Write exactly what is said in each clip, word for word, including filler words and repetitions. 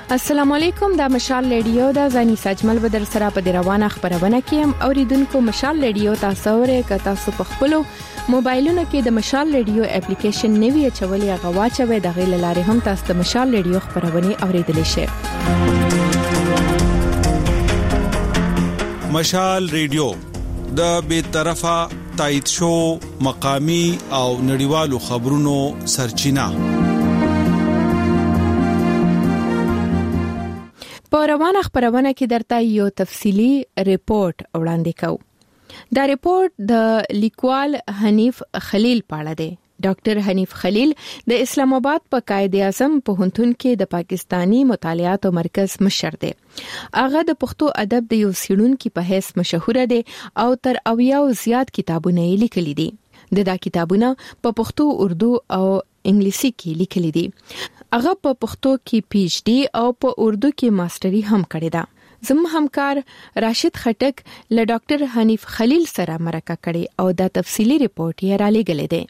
السلام علیکم، دا مشال ریډیو دا زنی سجمل بدر سره په روانه خبرونه کیم اوریدونکو. مشال ریډیو تاسو ورې ک تاسو په خپل موبایلونو کې د مشال ریډیو اپلیکیشن نوی چولې غواچوي د غیل لارې هم تاسو د مشال ریډیو خبرونه اوریدلی شئ. مشال ریډیو د بې طرفه تایید شو مقامی او نړیوالو خبرونو سرچینه. په روانه خبرونه کې درته یو تفصیلی ریپورت وړاندې کوم. دا ریپورت د لیکوال حنیف خلیل په اړه دی. ډاکټر حنیف خلیل د اسلام آباد په قائد اعظم پوهنتون کې د پاکستانی مطالعاتو مرکز مشر دی. هغه د پښتو ادب د یو څېړونکي په حیث مشهور دی او تر اویا زیات کتابونه یې لیکلي دي. د دا کتابونه په پښتو، اردو او انګلیسي کې لیکلي دي. هغه په پښتو کې پی ایچ ډي او په اردو کې ماستری هم کړې ده. زموږ همکار راشد خټک له ډاکټر حنیف خلیل سره مرکه کړې او دا تفصیلی ریپورت یې را لېږلی دی.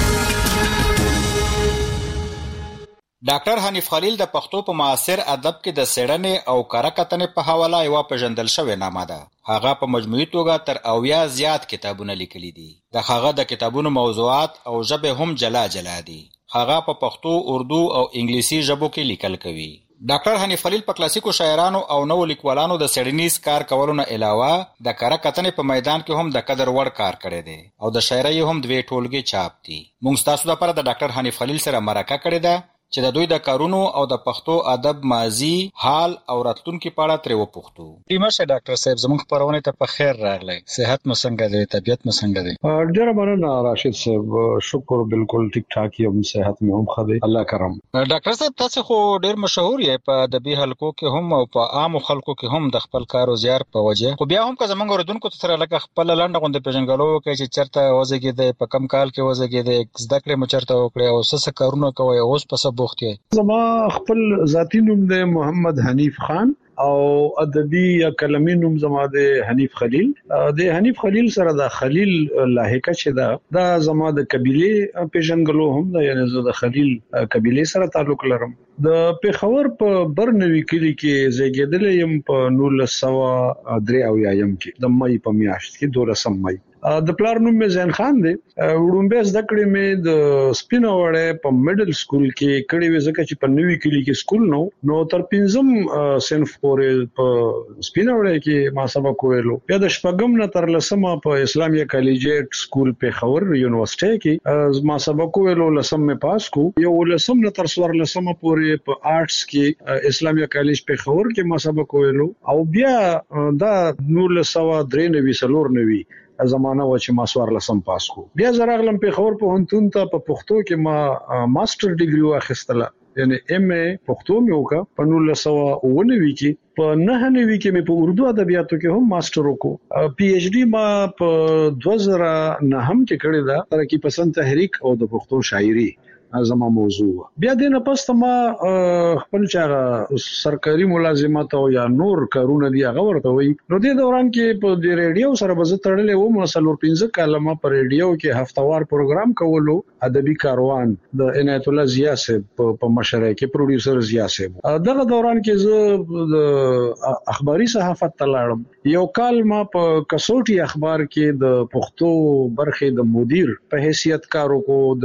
ډاکټر حنیف خلیل د پښتو په معاصر ادب کې د څېړنې او کره کتنې په حواله یو پیژندل شوی نامه ده. هغه په مجموعي توګه تر اویا زیات کتابونه لیکلي دي. د هغه د کتابونو موضوعات او ژبه هم جلا جلا دي. هغه په پښتو، اردو او انګلیسي ژبو کې لیکل کوي. ډاکټر حنیف خلیل په کلاسیکو شاعرانو او نوو لیکوالانو د څېړنیز کار کولو نه علاوه د کره کتنې په میدان کې هم د قدر وړ کار کړی دی او د شاعرۍ هم دوې ټولګې چاپ دي. موږ تاسو لپاره د ډاکټر حنیف خلیل سره مرکه کړې ده چې د دوی د کارونو او د پښتو ادب ماضي، حال او راتلونکي په اړه ترې وپوښتو. دیمشه ډاکټر صاحب زموږ خبرونه ته په خیر راغلی. صحت مو څنګه دی؟ طبيعت مو څنګه دی؟ ډېر مننه راشد صاحب، شکر، بالکل ټیک ټاک یم، صحت مې هم ښه دی، الله کرم. ډاکټر صاحب تاسو خو ډېر مشهور یې په ادبي حلقو کې هم او په عامو خلکو کې هم د خپل کار او زیار په وجه، خو بیا هم که زموږ اوریدونکو سره لکه خپل لنډه غونډه پیژنګلو کوي چې چرته وځګیدې، په کم کال کې وځګیدې، زده کړې مو چرته وکړې او څه کارونه کوي، اوس په څه بوخت یې؟ زما خپل ذاتی نوم دی محمد حنیف خان او ادبي یا کلمي نوم زما د حنیف خلیل. د حنیف خلیل سره د خلیل لاحقه چې دا دا زما د قبيله پیژنګلو هم دا، یعنی زه د خلیل قبيله سره تعلق لرم. د پیښور په برنوي کلی کې زیږیدل یم په نولس سوه درې اویا یم کې د مې په میاشت کې دولسم مې. د پلار نوم مې زین خان دی. وړومبه زده کړې مې د سپینوړې په میډل سکول کې کړې وې ځکه چې په نوي کلی کې سکول نو نو تر پنځم صنف پورې په سپینوړې کې ما سبق ویلو. بیا د شپږم نه تر لسمه په اسلامیه کالجیټ سکول پیښور یونیورسيټي کې ما سبق ویلو. لسم مې پاس کو. یو لسم نه تر څوار لسمه پورې په آرټس کې اسلامیه کالج پیښور کې ما سبق ویلو او بیا دا نولس سوه درې نوي سلور نوي زمانہ و چې ما سوار لسم پاس کو. بیا زراغلم پیښور په هنتون ته په پښتو کې ما ماستر ډیګري واخیستله، یعنی ایم ای پښتو مې وکړه په نولس سوه اووه نوي کې. په نهه نوي کې مې په اردو ادبیاتو کې هم ماستر وکړو. پی ایچ ډي ما په دوه زره نهم کې کړې ده، ترقی پسند تحریک او د پښتو شاعري زما موضوع. بیا دینه پس ما خپل چاغه سرکاري ملازمت او یا نور کارونه دی هغه ورته وي. نو دې دوران کې په دې ریډیو سره بز تړلې و مو سلور پنځه کلمه پر ریډیو کې هفتوار پروګرام کولو. ادبي کاروان د عنایت الله ضیا صاحب په مشرۍ کې پروډوسر ضیا صاحب. دغه دوران کې زه د اخباري صحافت تلاړم. یو کال ما په کسوټي اخبار کې د پښتو برخې د مدیر په حیثیت کارو کو، د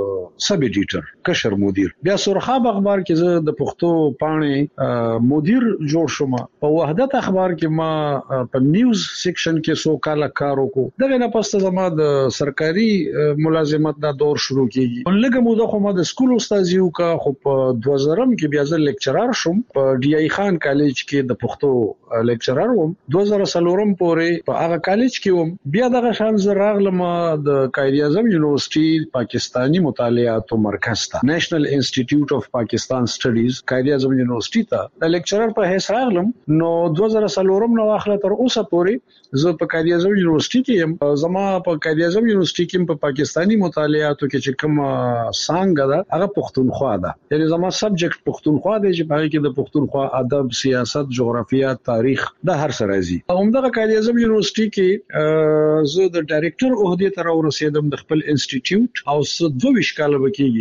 سب ایډیټر کشر مدیر. بیا سرخاب اخبار کې زه د پښتو پاڼې مدیر جوړ شوم. په وحدت اخبار کې ما په نیوز سیکشن کې سو کال کار وکړو. دغه نه پس زما د سرکاري ملازمت دا دور شروع کیږي. لږه موده خو ما د سکول استادي وکړه، خو په دوه زره کې بیا زه لیکچرر شوم په ډي ای خان کالج کې د پښتو لیکچرر وم. دوه زره څلورم پورې په هغه کالج کې وم. بیا دغه شان زه راغلم د قائد اعظم یونیورسيټي پاکستانی مطالعاتو مرکز ته، نېشنل انسټیټیوټ اف پاکستان سټډیز قائد اعظم یونیورسيټي ته د لیکچرر په حیث راغلم. نو دوه زره څلورم نو اخله تر اوسه پورې زه په قائد اعظم یونیورسيټي کې یم. زما په قائد اعظم یونیورسيټي کې په پاکستانی مطالعاتو کې چې کوم څنګه ده هغه پښتونخوا ده، یعنی زما سبجیکټ پښتونخوا دی چې په کې د پښتونخوا ادب، سیاست، جغرافیه، تاریخ د هر سره راځي. همدغه قائد اعظم یونیورسيټي کې زه د ډایریکټر عہده ته ورسېدم د خپل انسټیټیوټ او څو دوه کال وکیږي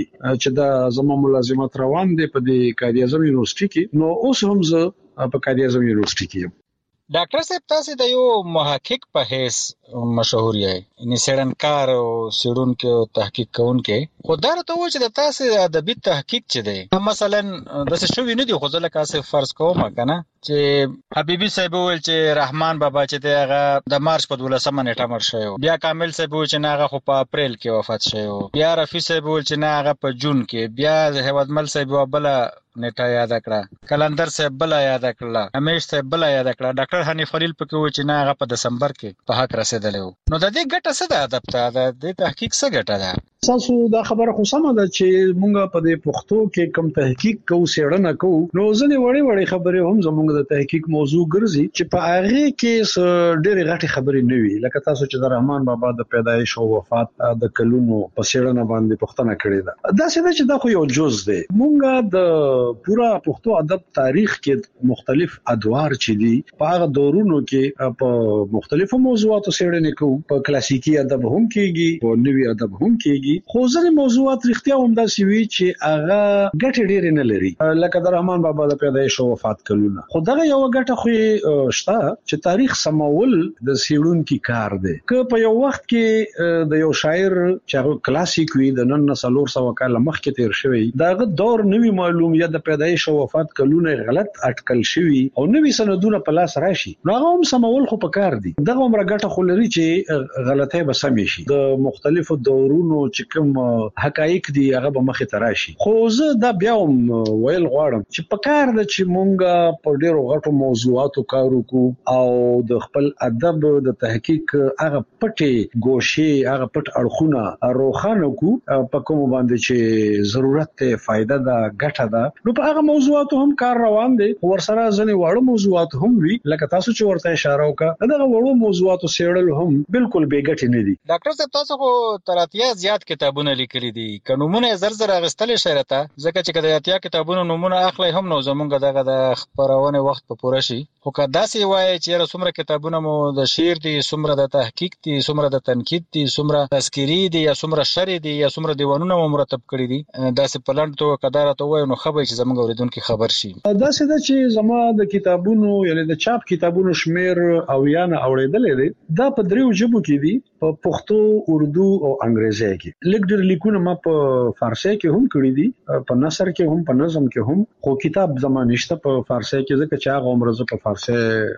چې دا زموږ ملازمت روان دي په دې قائد اعظم یونیورسيټي کې، نو اوس هم زه په قائد اعظم یونیورسيټي کې یم. ډاکټر صاحب تاسو د یو محقق په حیث مشهور یې، یعنی څېړنکار او څېړونکی او تحقیق کوونکی، خو دا راته وایي چې د تاسو ادبي تحقیق چې دی مثلا داسې شوي نه دي، خو زه لکه هسې فرض کوم که نه چې حبیبي صاحب وویل چې رحمان بابا چې دی هغه د مارچ په دولسمه نیټه مړ شوی و، بیا کامل صاحب وویل چې نه هغه خو په اپریل کې وفات شوی و، بیا رفیع صاحب وویل چې نه هغه په جون کې، بیا هیوادمل صاحب یوه بله نیټه یاد کړه، کلندر صاحب بل یاد کړه، همیش صاحب بل یاد کړه، ډاکټر حنیف خلیل پکې و چې نه هغه په دسمبر کې په حق رسیدلی و. نو د دې ګټه څه ده ادب ته، د دې تحقیق څه ګټه ده؟ تاسو دا خبره خو سمه ده چې مونږ په دې پښتو کې کوم تحقیق کوو، څېړنه کوو، نو ځنې وړې وړې خبرې هم زموږ د تحقیق موضوع ګرځي چې په هغه کې ډېرې غټې خبرې نه وي، لکه تاسو چې د رحمان بابا د پیدایش او وفات د کلونو په څېړنه باندې پوښتنه کړې ده. دا څه ده چې دا خو یو جز دی. مونږ د پورا پښتو ادب تاریخ کې مختلف ادوار چې دي په هغه دورونو کې په مختلفو موضوعاتو څېړنې کوو، په کلاسیکي ادب هم کېږي، په نوي ادب هم کېږي، خو ځینې موضوعات رښتیا هم داسې وي چې هغه ګټې ډېرې نه لري، لکه د رحمان بابا د پیدایش او وفات کلونه. خو دغه یو ګټه خو شته چې تاریخ سمول د څېړونکي کار دی. که په یو وخت کې د یو شاعر چې هغه کلاسیک وي، د نن نه څلور سوه کاله مخکې تیر شوی، دغه دور نوي معلوم یا د پیدایش او وفات کلونه غلط اټکل شوي او نوي سندونه په لاس راشي، نو هغه هم سمول خو پکار دي. دغه عمره ګټه خو لري چې غلطۍ به سمې شي، د مختلفو دورونو چې کوم حقایق دي هغه به مخې ته راشي. خو زه دا بیا هم ویل غواړم چې پکار ده چې مونږ په ډېرو غټو موضوعاتو کار وکړو او د خپل ادب د تحقیق هغه پټې ګوشې، هغه پټ اړخونه روښانه کړو په کوم باندې چې ضرورت ته فائدہ ده، ګټه ده، نو په هغه موضوعاتو هم کار روان دي. ورسره ځنې واړه موضوعات هم وي، لکه تاسو چې ورته اشاره وکړه، دغه وړو موضوعاتو څېړل هم بالکل بې ګټې نه دي. ډاکټر صاحب تاسو خو تر اتیا زیات کتابونه لیکلي دي، که نومونه یې زر زر اخیستلی شئ راته، ځکه چې که د اتیا کتابونو نومونه اخلئ هم نو زمونږ دغه د خپرونې وخت به پوره شي. خو که داسې وایئ چې یاره څومره کتابونه مو د شعر دي، څومره د تحقیق دي، څومره د تنقید دي، څومره تذکیري دي، یا څومره شرح دي، یا څومره دیوانونه مو مرتب کړي دي، داسې په لنډ توګه که دا راته ووایو نو ښه به وي چې زموږ اورېدونکي خبر شي. داسې ده چې زما د کتابونو یعنې د چاپ کتابونو شمیر اویا نه اورېدلی دی. دا په دریو ژبو کې دي، په پښتو، اردو او انګریزي کې. لږ ډېر لیکونه ما په فارسي کې هم کړي دي، په نثر کې هم، په نظم کې هم، خو کتاب زما نشته په فارسي کې، ځکه چې هغه عمره زه په فارسي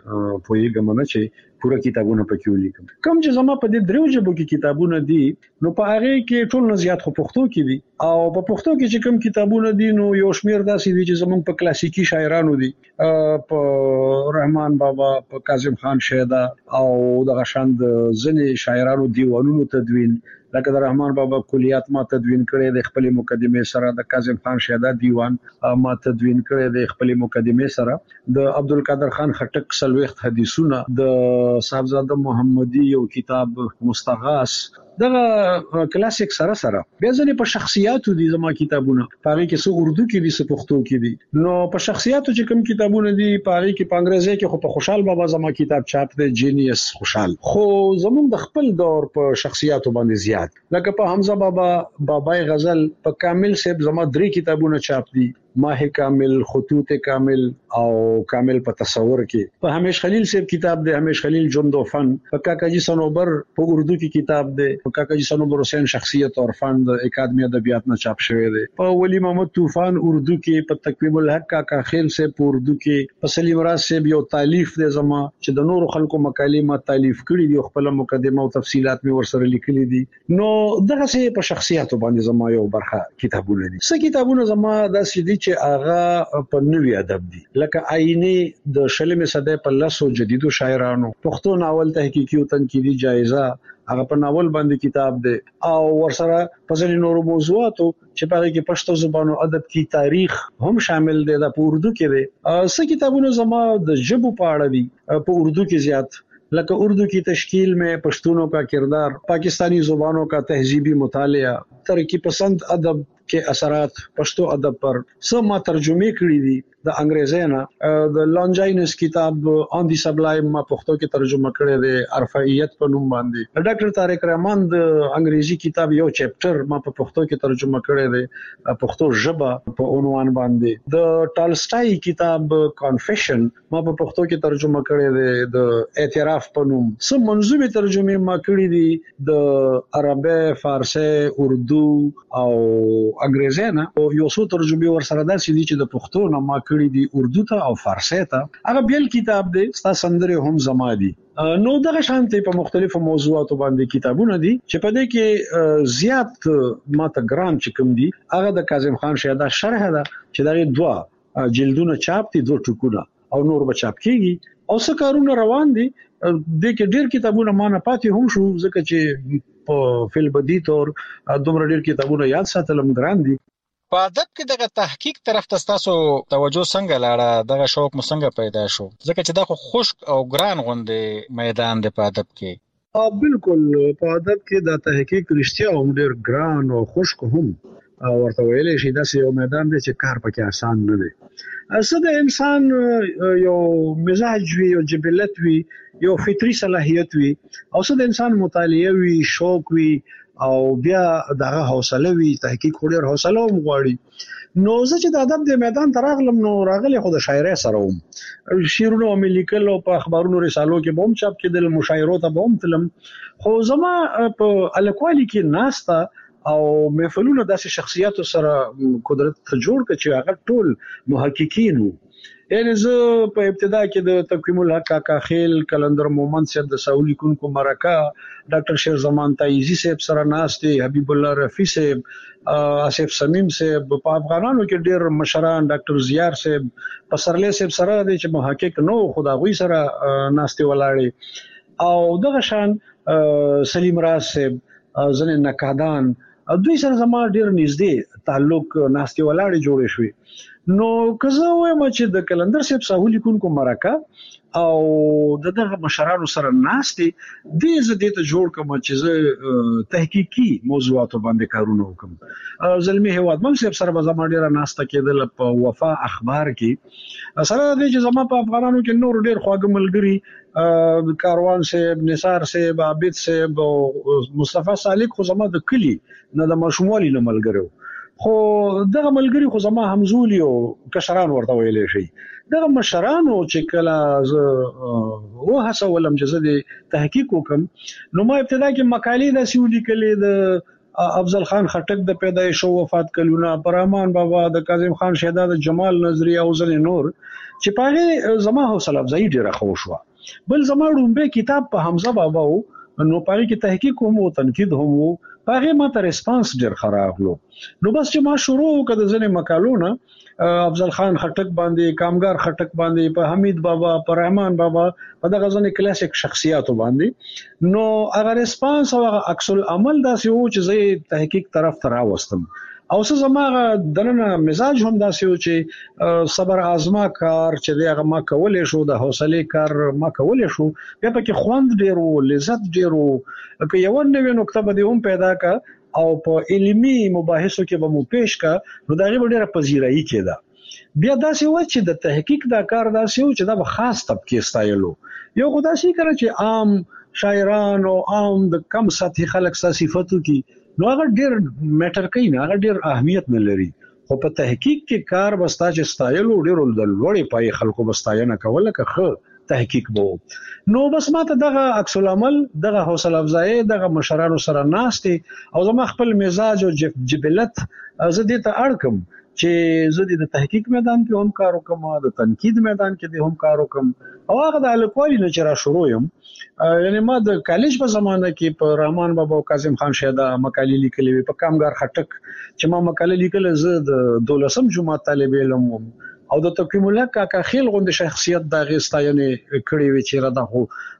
پوهېږم نه چې پوره کتابونه پکې ولیکم. کوم چې زما په دې دریو ژبو کې کتابونه دي، نو په هغه کې ټول نه زیات خو پښتو کې دي، او په پښتو کې چې کوم کتابونه دي نو یو شمیر داسې دي چې زمونږ په کلاسیکي شاعرانو دي، په رحمان بابا، په کاظم خان شیدا او دغه شان د ځینې شاعرانو دیوانونو تدوین، لکه د رحمان بابا کلیات ما تدوین کړی د خپل مقدمه سره، د کاظم خان شیدا دیوان ما تدوین کړی د خپل مقدمه سره، د عبدالقادر خان خټک سلوخت حدیثونه، د صاحبزاده محمدي یو کتاب مستغاث، دغه کلاسیک سره سره بیا ځنې په شخصیاتو دي زما کتابونه، په هغې کې څه اردو کې دي، څه پښتو کې دي. نو په شخصیاتو چې کوم کتابونه دي په هغې کې په انګریزي کې خو په خوشحال بابا زما کتاب چاپ دی، جینیس خوشحال، خو زمونږ د خپل دور په شخصیاتو باندې زیات، لکه په حمزه بابا، بابای غزل، په کامل صاحب زما درې کتابونه چاپ دي، ماه کامل، خطوط کامل او کامل په تصور کې. په همیش خلیل صاحب کتاب دی، همیش خلیل جند و فن. په کاکاجی صنوبر په اردو کې کتاب دی، په کاکاجی صنوبر حسین شخصیت اور فن د اکادمی ادبیات نه چاپ شوی دی. په ولی محمد طوفان اردو کې، په تقویم الحق کاکا خیل صاحب په اردو کې، په سلیم راز صاحب یو تالیف دی زما چې د نورو خلکو مقالې ما تالیف کړي دي، خپل مقدمه او تفصيلات می ورسره لیکلي دي. نو دغه څه په شخصیاتو باندې زما یو برخه کتابونه دي. څه کتابونه زما داسې دي چې هغه په نوي ادب دي، لکه آینه د شلمې صدۍ په لسو جدیدو شاعرانو، پښتو ناول تحقیقي او تنقیدي جایزه، هغه په ناول باندې کتاب دی، او ورسره په ځینې نورو موضوعاتو چې په هغې کې پښتو زبانو ادب کې تاریخ هم شامل دی، دا په اردو کې دی. څه کتابونه زما د ژبو په اړه دي، په اردو کې زیات، لکه اردو کی تشکیل میں پشتونوں کا کردار، پاکستانی زبانوں کا تہذیبی مطالعہ، ترقی پسند ادب کے اثرات پشتو ادب پر، سب ما ترجمه کړي دي. د انګریزانو د لانجاینس کتاب آن دی سبلایم ما پښتو کې ترجمه کړی دی ارفعیت په نوم باندې. ډاکټر طارق رحمان د انګریزي کتاب یو چپټر ما په پښتو کې ترجمه کړی دی پښتو ژبه په عنوان باندې. د ټالسټای کتاب کنفیشن ما په پښتو کې ترجمه کړی دی د اعتراف په نوم. سم منظومه ترجمه ما کړی دي د عربی، فارسی، اردو او انګریزانه او یو څو ترجمه ورسره داسې دي چې د پښتو نه ما کړی دي اردو ته او فارسی ته. هغه بیل کتاب دی ستا سندره هم زما دي. نو دغه شانتي په مختلفو موضوعاتو باندې کتابونه دي چې په دې کې زیات ماته ګران چې کوم دي هغه د کاظم خان شهدا شرح ده چې دغه دوا جلدونه چاپ دي دوه ټکونه او نور به چاپ کیږي او څه کارونه روان دي. د کې ډېر کتابونه ما نه پاتې هم شو ځکه چې په فل بدی تور دومره ډېر کتابونه یاد ساتلم ګران دي. په ادب کې دغه تحقیق طرف ته تاسو توجه څنګه لاړه؟ دغه شوق مو څنګه پیدا شو؟ ځکه چې دا خو خشک او ګران غوندې میدان دی په ادب کې. اه بالکل په ادب کې د تحقیق رښتیا هم ډېر ګران او خشک هم ورته ویلې شي. دا یو میدان دی چې کار پکې آسان نه دی. اصل د انسان یو مزاج وي، یو جبلت وي، یو فطري صلاحیت وي او څه د انسان مطالعه وي، شوق وي او بیا دغه حوصله وي. تحقیق خوري حوصله هم غواړي. نو زه چې د ادب د میدان تراغلم نو راغلی خو د شاعرۍ سره وم. شعرونه او لیکل او په اخبارونو رسالو کې به هم چاپ کېدل، مشاعرو ته به هم تلم. خو زما په الکوالي کې ناستا او محفلونه داسې شخصیاتو سره قدرت ته جوړ کړ چې هغه ټول محققین وو. یعنی زه په ابتدا کې د تقویم الحق کاکا خیل، کلندر مومند صاحب د ساولی کونکو مرکه، ډاکټر شیر زمان تایزی صاحب سره ناشته، حبیب الله رفیع صاحب، آصف سمیم صاحب، په افغانانو کې ډېر مشران، ډاکټر زیار صاحب، پسرلی صاحب سره د چې محقق نو خداغوی سره ناشته ولاړې او دغه شان سلیم راز صاحب، ځنې نقادان، دوی سره زما ډېر نږدې تعلق ناشته ولاړې جوړې شوې. نو که زه وایم چې د کلندر صاحب ساولی کونکو مرکه او دغه مشرانو سره ناشته دې زه دې ته جوړ کوم چې زه تحقیقي موضوعاتو باندې کارونه وکم. زلمی هوادمن صاحب سره به زما ډېره ناشته کېدل په وفا اخبار کې. سره دې چې زما په افغانانو کې نور ډېر خواږه ملګري کاروان صاحب، نثار صاحب، عابد صاحب او مصطفی سالک خو زما د کلی نه د مشمولي نه ملګرو. خو دغه ملګری خو زما همزولي او کشران ورته ویلې شي. دغه مشرانو چې کله زه وهڅولم چې زه د تحقیق وکم نو ما ابتدا کې مقالې داسې ولیکلې د افضل خان خټک د پیدایښ او وفات کلونه، پرهمان بابا، د کاظم خان شهدا، د جمال نظری او ځنې نور چې پاره زما حوصله افزایی ډیره خو شو. بل زما ډومبه کتاب په حمزه بابا وو نو پاره کې تحقیق هم او تنقید هم وو. هغه ماته ریسپانس ډیر خرابلو. نو بس چې ما شروع کړ د ځنې مقالونه افضل خان خټک باندې، کامګار خټک باندې، په حمید بابا، په رحمان بابا، په دغه ځنې کلاسیک شخصیاتو باندې، نو هغه ریسپانس او هغه عکس العمل داسې وو چې زه تحقیق طرف ته راوستم. او څه زماغه دنه مزاج هم داسې و چې صبر آزما کار چې دی هغه ما کولې شو، د حوصله کار ما کولې شو، بیا پکې خوند ډیر وو، لذت ډیر وو. که یو نوې نقطه به هم پیدا کا او په علمي مباحثو کې به مو پیش کا نو دا غي ډیره پذیرایی کېده. بیا داسې و چې د تحقیق دا کار داسې و چې دا به خاص طبقه ستایلو. یو خدای شي کړ چې عام شاعران او عام د کم سطحي خلک صفاتو کې نو هغه ډیر میټر کوي نه، هغه ډیر اهمیت نه لري. خو په تحقیق کې کار بستا چې ستایلو ډیر د لوړې پای خلکو بستاینه کوله که خو تحقیق بو. نو بس ماته دغه عکس العمل، دغه حوصله افزایی، دغه مشرانو سره ناشته او زما خپل مزاج او جبلت زه دې ته اړکم چې زه د تحقیق میدان کې هم کار وکم، د تنقید میدان کې هم کار وکم او هغه د الکوالي نه چې را شروع یم. یعنی ما د کالج په زمانه کې په رحمان بابا او کاظم خان شهدا مقالې لیکلې، په کامګار خټک چې ما مقالې لیکل، زه د دولسم جماعت طالب علم او د تقویم الحق کاکا خیل غوند شخصیت د غستاینه کړې وی چې را ده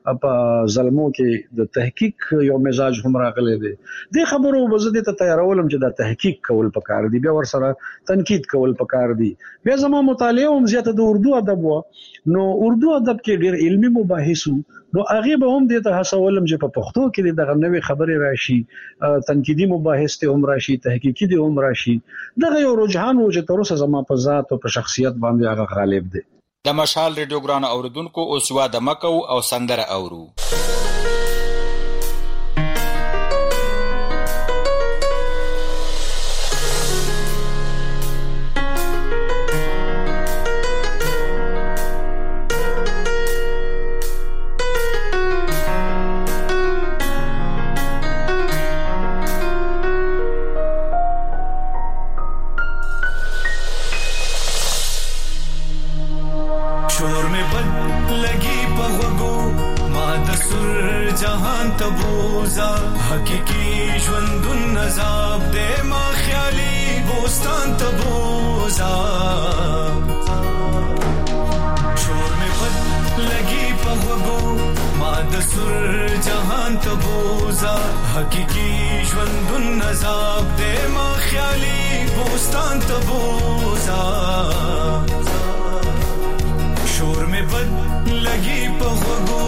په ظلمو کې د تحقیق یو مزاج هم راغلی دی. د خبرو وزدي ته تیارولم چې د تحقیق کول پکار دی، بیا ور سره تنقید کول پکار دی. بیا زمو مطالعه هم زیاته د اردو ادب و، نو اردو ادب کې ډېر علمي مباحث نو هغه به هم د ته حسولم چې په پښتو کې دغه نوې خبرې راشي، تنقیدي مباحث ته هم راشي، تحقیقي دي هم راشي. دغه یو رجحان و چې تر اوسه زما په ذات او په شخصیت باندې هغه غالب دی. د مشال ریډیو ګران اوریدونکو اوس وا د مکو او سندره اورو. حقیقی ژوندون نزاب دې ما خیالي بوستان ته بوزا شور مې پد لګي په وګو ما د سر جهان ته بوزا حقیقی ژوندون نزاب دې ما خیالي بوستان ته بوزا شور مې پد لګي په وګو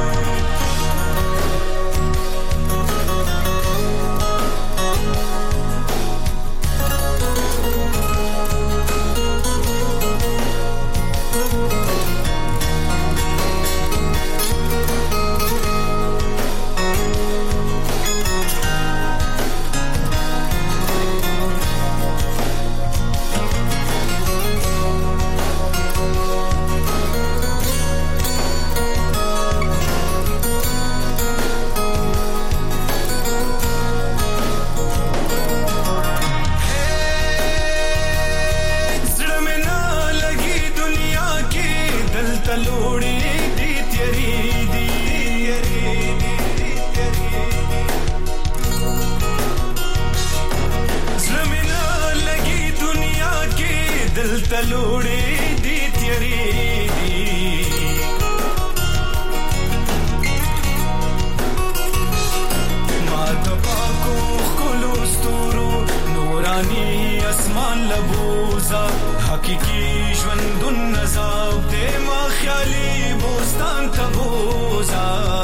حقیقی ژوندون نزاب دې ما خیالي بوستان ته بوزا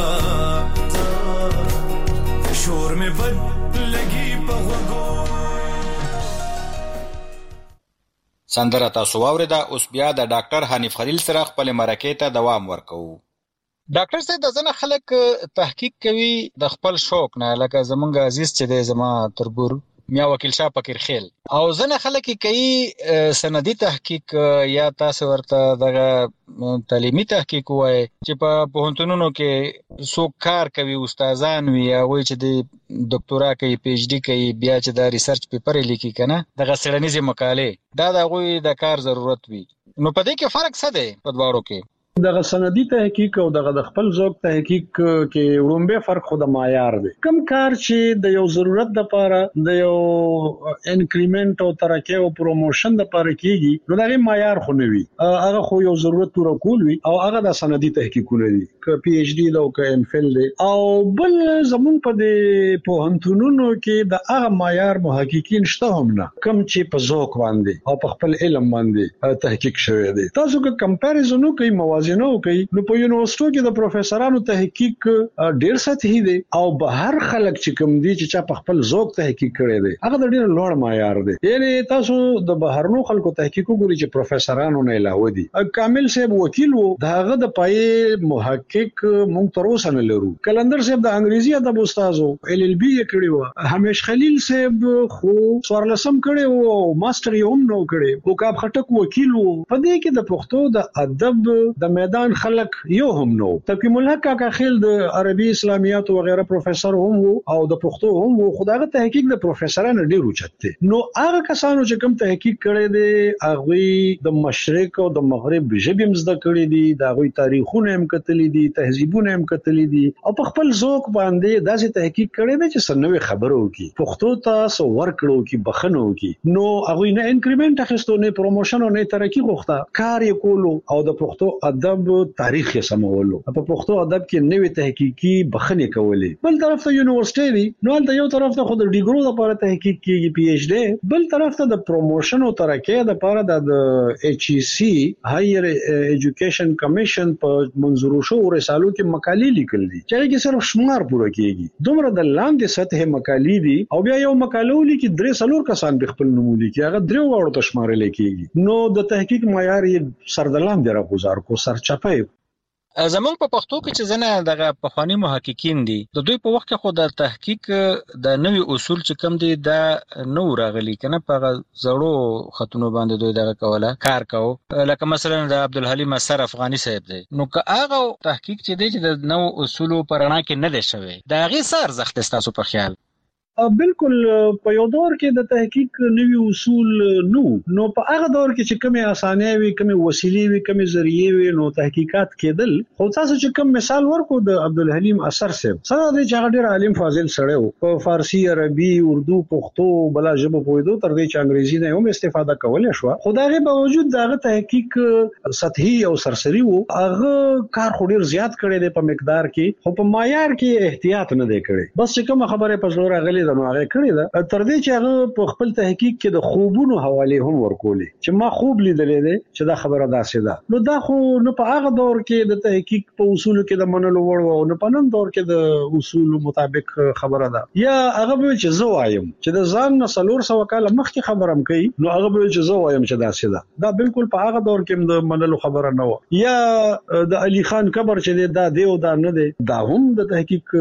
شور مې بد لګي په وګو. سندره تاسو واوریده. اوس بیا د ډاکټر حنیف خلیل سره خپل مرکې ته دوام ورکوو. ډاکټر صاحب د ځنه خلک تحقیق کوي د خپل شوق نه، لکه زمونږ عزیز چې دی زما تربور میا وکیل شاه پکیر خیل، او ځنه خلک کوي سندي تحقیق یا تاسو ورته دغه تعلیمي تحقیق وای چې په پوهنتونونو کې څوک کار کوي، استادان وي، هغه چې د ډاکټورا کوي، پی ایچ ډي کوي، بیا چې دا ریسرچ پیپر لیکي کنه دغه څېړنیزې مقالې، دا د هغوی د کار ضرورت وي. نو په دې کې فرق څه دی په دواړو کې؟ دغه سندي تحقیق او دغه د خپل ذوق تحقیق کې ورومبه فرق خو د معیار دی. کم کار چې د یو ضرورت د لپاره د یو انکریمنت او ترقی او پروموشن د لپاره کیږي نو دغه معیار خو نه وي، هغه خو یو ضرورت پوره کول وي او هغه د سندي تحقیقونه دي، ک پی ایچ ډي او ک ام فل دي. او بل زمون په دې پوهنتونونو کې د هغه معیار محققین شته هم نه، کم چې په ذوق باندې او په خپل علم باندې تحقیق شوی دی. تاسو که کمپیریزن کوئ موازنه کوي نو په یونیورسيټو کې د پروفیسورانو تحقیق ډیر سطحي دی او بهر خلک چې کوم دي چې چا په خپل ذوق تحقیق کړي دي هغه ډیر لوړ معیار دی. یعنی تاسو د بهرنو خلکو تحقیق وګورئ چې پروفیسورانو نه علاوه دي. کامل صاحب وکیل وو، داغه د پای محقق مونږ تر اوسه نه لرو. کلندر صاحب د انګریزي ادب استاد وو، ال ال بي یې کړی وو. همیش خلیل صاحب خو څوارلسم کړی وو او ماستر یې هم نو کړی. وکاب خټک وکیل وو. په دې کې د پښتو د ادب د میدان خلک یو هم نو. تقیم الحق کاکا خیل د عربي اسلامیات او غیره پروفیسور هم وو او د پښتو هم وو. خدایغه تحقیق د پروفیسورانو ډیر اوچت دي. نو هغه کسانو چې کوم تحقیق کړي دي هغه د مشرق او د مغرب ژبې مزده کړي دي، د هغه تاریخونه هم کتلي دي، تهذیبونه هم کتلي دي او په خپل ذوق باندې داسې تحقیق کړي دي چې سنوي خبرو کی پښتو ته سو ورکړو کی بخنو کی. نو هغه نه انکریمنت اخیستو، نه پروموشن او نه ترقی غوښته، کار یې کولو او د پښتو ادب تاریخ یې سمولو په پښتو ادب کې نوې تحقیقي بخنه کولې بل طرف ته یونیورسيټي دی نو د یو طرف ته خود ډیګرو لپاره تحقیق کیږي پی ایچ ډی بل طرف ته د پروموشن او ترقې لپاره د ایچ ای سی هایر ایجوکیشن کمیشن په منظور شو رسالو کې مقالې لیکل دي چې کې صرف شمار پوره کیږي دومره د لاندې سطح مقالې دي او بیا یو مقاله لیکي درې څلور کسان به خپل نوم لیکي هغه درې وړو ته شمارل کیږي نو د تحقیق معیار یې سردلام دی راغوزار کو سرچپه زمونږ په پښتو کې چې زنه دغه پخوانی محققین دي د دوی په وخت کې خو د تحقیق د نوي اصول چې کوم دي دا نو راغلي کنه په زړو خطونو باندې دوی دغه کوله کار کوو لکه مثلا د عبدالحلیم اثر افغاني صاحب دی نو که هغه تحقیق چې دی چې د نو اصول په رڼا کې نه دی شوی دا غي سر زخت تاسو په خیال بالکل په یو دور کې د تحقیق نوي اصول نو نو په هغه دور کې چې کومه اسانه وي کومه وسیلې وي کومه ذریعہ وي نو تحقیقات کېدل خو تاسو چې کوم مثال ورکو د عبدالحلیم اثر صاحب سره د چا ډېر عالم فاضل سره وو په فارسی عربي اردو پښتو بلا ژبه پوهیدو تر دې چې انګریزي نه هم استفاده کولای شو خدای په باوجود دغه تحقیق سطحي او سرسري وو هغه کار خو ډېر زیات کړی دی په مقدار کې خو په معیار کې احتیاط نه دی کړی بس چې کوم خبره په زور غلي د نو هغه کړی دا تر دې چې هغه په خپل تحقیق کې د خوبونو حواله هم ورکولې چې ما خوب لیدلې ده چې دا خبره داسې ده نو دا خو نو په هغه دور کې د تحقیق په اصولو کې د منلو وړ او نو په نن دور کې د اصولو مطابق خبره ده یا هغه به چې زه وایم چې د ځان نسلور سو کاله مخکې خبرم کوي نو هغه به چې زه وایم چې داسې ده دا بالکل په هغه دور کې د منلو خبره نه و یا د علي خان قبر چې دا دی او دا نه دی دا هم د تحقیق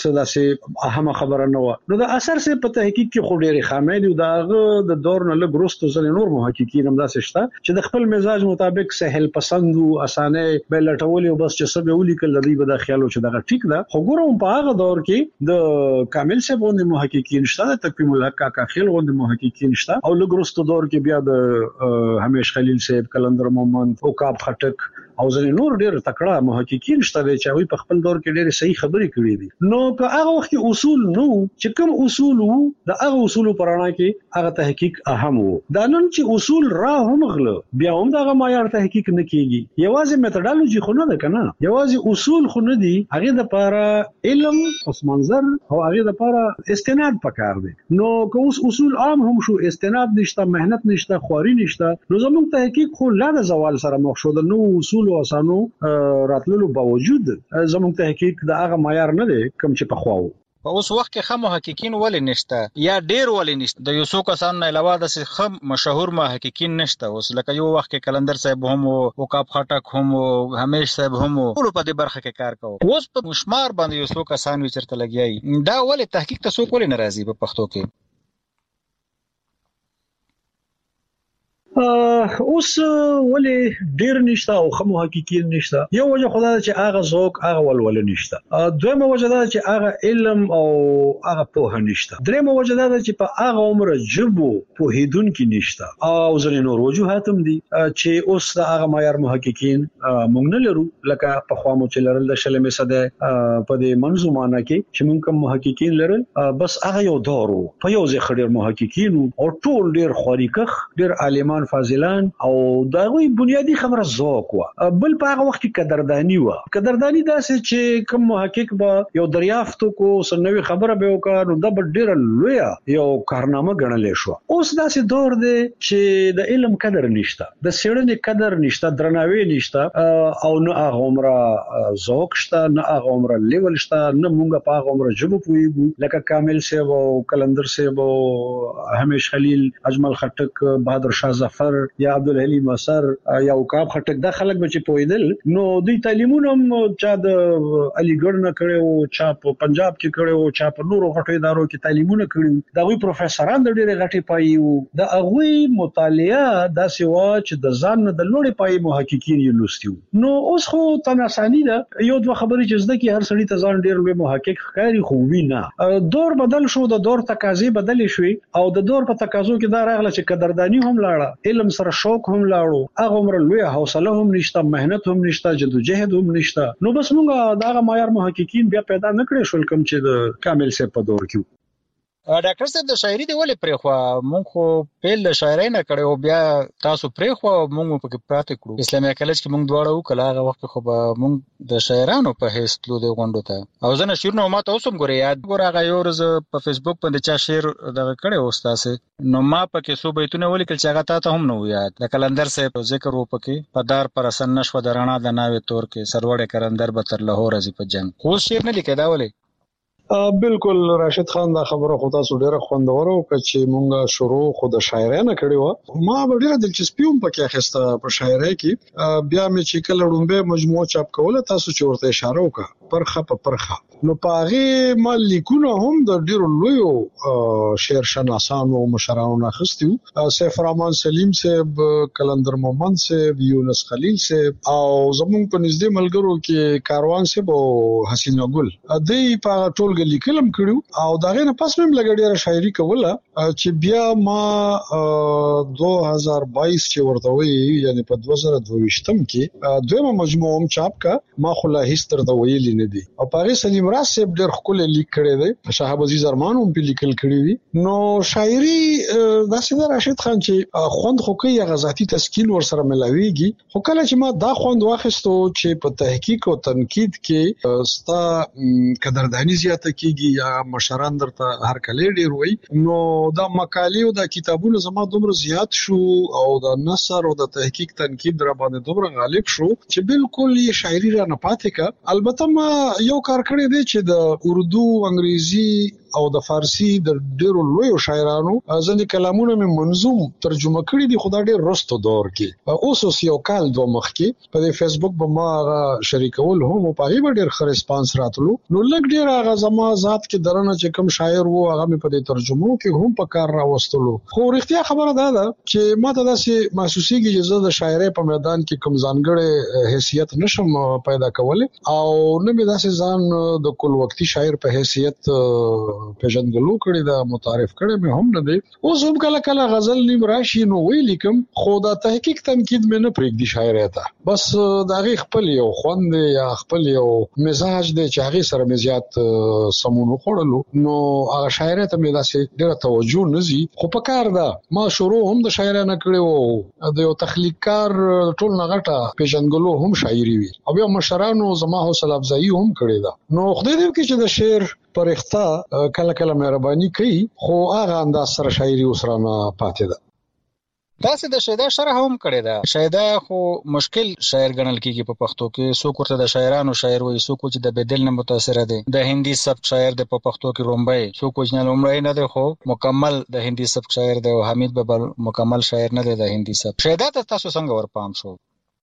سداسه اهمه خبره نه و نو د اثر سه په تحقیق کې خو ډېر خامې دي داغه د دور نه لږ وروسته ځل نور محققین هم داسې شته چې د خپل مزاج مطابق سهل پسند او اسانه به لټول او بس چې سبه ولیکل د دې بد خیالو چې دا ټیک ده خو ګورم په هغه دور کې د کامل سه باندې محققین شته د تقویم الحق کا خیل باندې محققین شته او لږ وروسته دور کې بیا د همیش خلیل صاحب کلندر مومند او کاب خټک او ځنې نور ډېر تکړه محققین شته چې وي په خپل دور کې ډېر صحیح خبرې کړې دي نو په هغه وخت کې اصول نو چې کوم اصول وو د هغه اصول په اړه کې هغه تحقیق اهم وو دا نن چې اصول را هم غله بیا هم دا معیار تحقیق نه کیږي یوازې میتودولوژي خو نه ده کنه یوازې اصول خو نه دي هغه د لپاره علم پس منظر او هغه د لپاره استناد پکار دي نو که اوس اصول عام هم شو استناد نشته مهنت نشته خواري نشته نو زموږ تحقیق خو لا د زوال سره مخ شو د نو اصول او اسانو راتللو باوجود زموږ تحقیق د هغه معیار نه دی کوم چې په خواو په اوس وخت کې خام محققین ولې نشته یا ډېر ولې نشته د یو څو کسانو نه علاوه د خام مشهور محققین نشته اوس لکه یو وخت کې کلندر صاحب هم او کاب خټک هم او همیش صاحب هم ټول په دې برخه کې کار کوي اوس په مشمار باندې یو څو کسان وچرته لګیای دا ولې تحقیق ته څوک ولې ناراضي په پښتو کې اوس ولې ډیر نشته او خمو حقیقین نشته یو وجه خدای چې هغه ذوق هغه ولول نشته دویمه وجه دا چې هغه علم او هغه په نشته دریمه وجه دا چې په هغه عمر جبو په هیدون کې نشته او ځنې نور وجوهات هم دي چې اوس هغه معیار محققین مونږ نه لرو لکه په خوا مو چې لرل د شلمې صده په دې منظومانه کې چې مونږ کوم محققین لرل بس هغه یو دورو په یو ځای خډیر محققین او ټول ډیر خاریکخ ډیر عالمان فاضلان او دا غوي بنیادی خبره ذوق وا بل په هغه وخت کې قدردانی وا قدردانی داسې چې کوم محقق به یو دریافت کو سنوي خبره به وکړ نو دا ډیره لوی یو کارنامه ګڼل شو اوس داسې دور دی چې د علم قدر نشته د سیړنې قدر نشته درناوی نشته او نه هغه عمره ذوق شته نه هغه عمره لیول شته نه مونږه په هغه عمره جبو پويګو لکه کامل صاحب او کلندر صاحب او همیش خلیل اجمل خټک بهادر شاه ظفر یا عبدالحلیم اثر یا وقاب خټک دا خلک به چې پویدل نو دوی تعلیمونه چا د علیګړ نه کړو چا په پنجاب کې کړو چا په نورو غټو ادارو کې تعلیمونه کړو دا وی پروفیسوران د ډېر غټي پایو دا هغه مطالعه د سیوا چې د ځان د لوړې پای محققین یې لوستیو نو اوس خو تناسانی دا یو دوه خبرې چې زده کې هر سړی ته ځان ډېر لوی محقق ښکاری خو وینا دور بدل شو د دور تقاضې بدل شوې او د دور په تقاضو کې دا راغله چې قدردانی هم لاړه علم سره شوق هم لاړو هغه عمر لوی حوصله هم نشته مهنت هم نشته جدوجہد هم نشته نو بس موږ دا معیار محققین بیا پیدا نکړې شول کوم چې د کامل سه په دور کې ډاکټر صاحب د شاعري دی ولې پرې خو مونږ خو پیل د شاعرۍ نه کړو بیا تاسو پرې خو مونږ په کې پراته کړو اسلامي کالج کې مونږ دواړه وکړه هغه وخت خو به مونږ د شاعرانو په هیڅ تلو دی غونډو ته او زه نه شعرونه ما ته اوسم ګورې یاد ګور هغه یو ورځ په فیسبوک باندې چا شعر دغه کړی و ستاسې نو ما پکې څو بیتونه ولیکل چې هغه تا ته هم نه و یاد د کلندر صاحب ذکر و پکې په دار پر اثر نشو د رڼا د ناوې تور کې سروړې کرندر به تر لاهور ازي په جنگ خو شعر نه لیکي دا ولې بالکل راشد خان دا خبره خو تاسو ډیره خوندوره او چې مونږه شروع خو د شاعرۍ نه کړی و ما ډیره دلچسپي هم پکې اخیسته په شاعرۍ کې بیا مې چې کله ډومبه مجموعه چاپ کوله تاسو چې ورته اشاره وکړه پرخه په پرخه نو پاغه ما لیکونه هم د ډیرو لویو شعر شناسانو او مشرانو نه خستیو سیف الرحمن سلیم صاحب کلندر مومند صاحب یونس خلیل صاحب او زمونږ په نږدې ملګرو کې کاروان صاحب او حسین ګل دوی په ټول لیکلم کړو او داغه نه پس مې لګړې شاعري کوله چې بیا ما دوه هزار بایس چې ورته وی یعنی په دوه زره دوه ویشتم کې دویمه مجموعه هم چاپ کا ما خلا هیڅ تر د ویلې نه دي او پاره سلیم راز صاحب ډېر خپل لیک کړی دی شهاب عزیز ارمان هم په لیکل کړی وي نو شاعري داسې د راشد خان چې خوند خو کوي غزاتی تسکین ور سره ملاويږي خو کله چې ما دا خوند واخیستو چې په تحقیق او تنقید کې ستا قدردانی زیاته کیږي یا مشران درته هر کله ډیر وي نو دا مقالې او دا کتابونه زما دومره زیات شو او دا نثر او د تحقیق تنقید را باندې دومره غالب شو چې بالکل یې شاعري را نه پاتې کا البته ما یو کار کړی دی چې د اردو انګریزي او د فارسی د ډیرو لویو شاعرانو ځنې کلامونه مې منظوم ترجمه کړي دي خدای ډیر رستو دور کې اوس اوس یو کال دوه مخ کې په فیسبوک به ما شریکول هم په هغه ډیر ښه ریسپانس راتلو نو لګ ډیر هغه زما ذات کې درنه چې کوم شاعر وو هغه مې په ترجمو کې هم په کار راوستلو خو اړتیا خبره ده دا چې ما ته داسې محسوسيږي چې زه د شاعرۍ په میدان کې کوم ځانګړی حیثیت نشم پیدا کولای او نه مې داسې ځان د کل وختي شاعر په حیثیت پیژندلو کړی دا متعارف کړی مې هم نه دی اوس هم کله کله غزل نیم راشي نو وی لیکم خو دا تحقیق تنقید مې نه پرېږدي شاعرۍ ته بس دا غي خپل یو خوند یا خپل یو مزاج دی چې هغه سره مې زیات سمون وخړلو نو هغه شاعرۍ ته مې داسې ډېر توجه نزي خو په کار ده ما شروع هم د شاعرۍ نه کړو د یو تخلیقکار ټول نغټه پیژندلو هم شاعري وي او بیا مشرانو زما حوصله افزایی هم کړی دا نو خدای دې وکړي چې د شعر پرختا کله کله مهرباني کوي خو هغه انداز سره شاعري وسرانه پاتې ده تاسو د شیدا شرح هم کړی دا شیدا خو مشکل شاعر ګڼل کیږي په پښتو کې سو کوته د شاعرانو شاعر وایي سو کوچ د بدل نه متاثر دي د هندي سبک شاعر د په پښتو کې رومبای سو کوچ نه لومړی نه دی خو مکمل د هندي سبک شاعر دی او حمید بابا مکمل شاعر نه دی د هندي سبک شیدا ته تاسو څنګه ورپام شو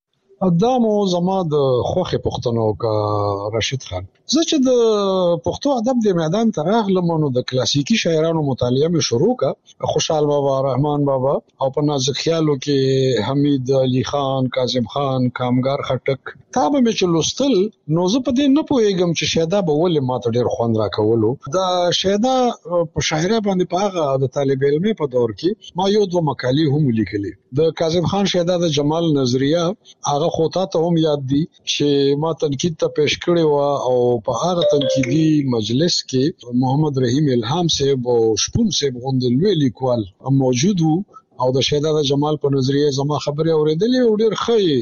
ادمو زما د خوخه پښتنو کا راشد خان زه چې د پښتو ادب د میدان ته راغلم نو د کلاسیکی شاعرانو مطالعه مې شروع کا خوشحال بابا رحمان بابا او په نازک خیالو کې حمید علي خان کاظم خان کامګار خټک تا به مې چلوستل نو زه په دې نه پوهیږم چې شیدا به ولې ماته ډیر خوند راکولو دا شیدا په شاعرۍ باندې په هغه د طالب علم په دور کې ما یو دوه مقالې هم لیکلې د کاظم خان شیدا د جمال نظریه هغه خو ته هم یاد دي چې ما تنقید ته پیش کړی و او په هغه تنقیدي مجلس کې محمد رحیم الهام صاحب او شپون صاحب غوندل وی لیکوال موجود وو او د شیدا د جمال په نظریه زما خبره اوریدلې او ډیر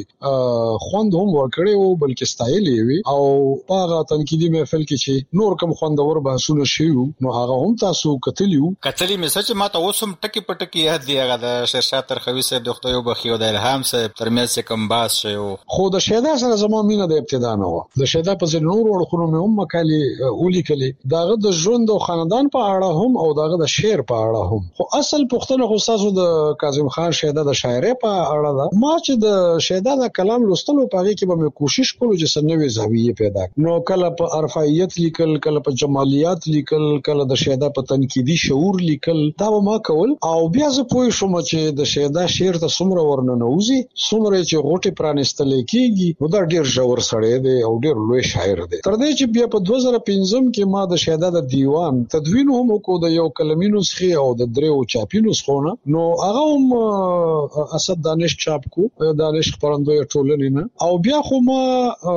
ښه خوند هم ورکړی او بلکې ستایلې وي او هغه تنقیدي محفل کې چې نور کوم خوندور بحثونه شیو نو هغه هم تاسو کتلیو کتلی مې سچ ما ته اوسم ټکی پټکی یاد دی هغه د شیرشاه ترخوی صاحب د خدای وبخي او د الهام صاحب ترمنځ کوم باس شیو خو د شیدا سره زما مینه د ابتدا نه و د شیدا په ځینو نور ورخونو مې هم مقالې ولیکلې داغه د ژوند او خاندان په اړه هم او داغه د شعر په اړه هم خو اصل پښتنه خو تاسو د کاظم خان شیدا د شاعرۍ په اړه ده ما چې د شیدا د کلام لوستلو په کې به مې کوشش کولو چې سنوي زاویه پیدا نو کله په ارفعیت لیکل کله په جمالیات لیکل کله د شیدا په تنقیدي شعور لیکل دا ما کول او بیا زه پوه شوم چې د شیدا شعر ته څومره ورننوزي څومره چې غوټي پرانستل کېږي نو دا ډیر ژور سړی دی او ډیر لوی شاعر دی تر دې چې بیا په دوه زره پنځم کې ما د شیدا د دیوان تدوین هم کو د یو کلمینو څخه او د دریو چاپینو څخه نو هغه هغه هم اسد دانش چاپ کو دانش خبرندوی ټولنې نه او بیا خو ما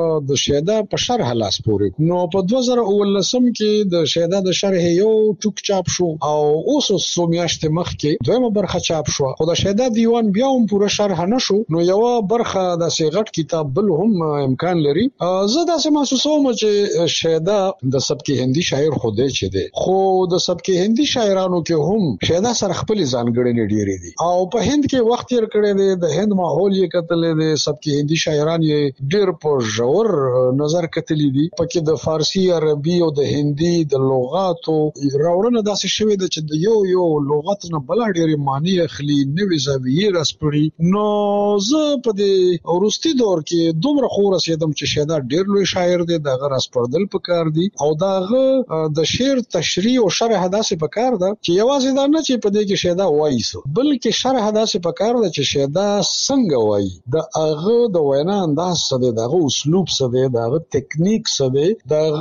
د شهدا په شرح لاس پورې نو په دوه زره ولسم کې د شهدا د شرح یو ټوک چاپ شو او اوس سو میاشتې مخکې دویمه برخه چاپ شو خو د شهدا دیوان بیا هم پوره شرح نشو نو یو برخه د سیغټ کتاب بل هم امکان لري زه داسې محسوسوم چې شهدا د سبکی هندي شاعر خو دی چې دی خو د سبکی هندي شاعرانو کې هم شهدا سره خپل ځانګړنې ډېرې دي او په هند کې وخت تیر کړی دی د هند ماحول یې کتلې دی سبکی هندي شاعران یې ډېر په ژور نظر کتلې دي پکې د فارسی عربي او د هندي د لغاتو راوړنه داسې شوې ده چې د یو یو لغت نه بل ډېرې معنی اخلي نوې زاویې راسپړي نو زه په دې وروستي دور کې دومره خو رسیدم چې شهدا ډېر لوی شاعر دی دغه راسپړدل پکار دی او داغه د شعر تشریح او شرح داسې پکار ده چې یوازې دا نه چې په دې کې شهدا وایي سو بلکې شرح داسې پکار ده چې شهدا څنګه وایي د هغه د وینا انداز څه دی دغه اسلوب څه دی دغه ټیکنیک څه دی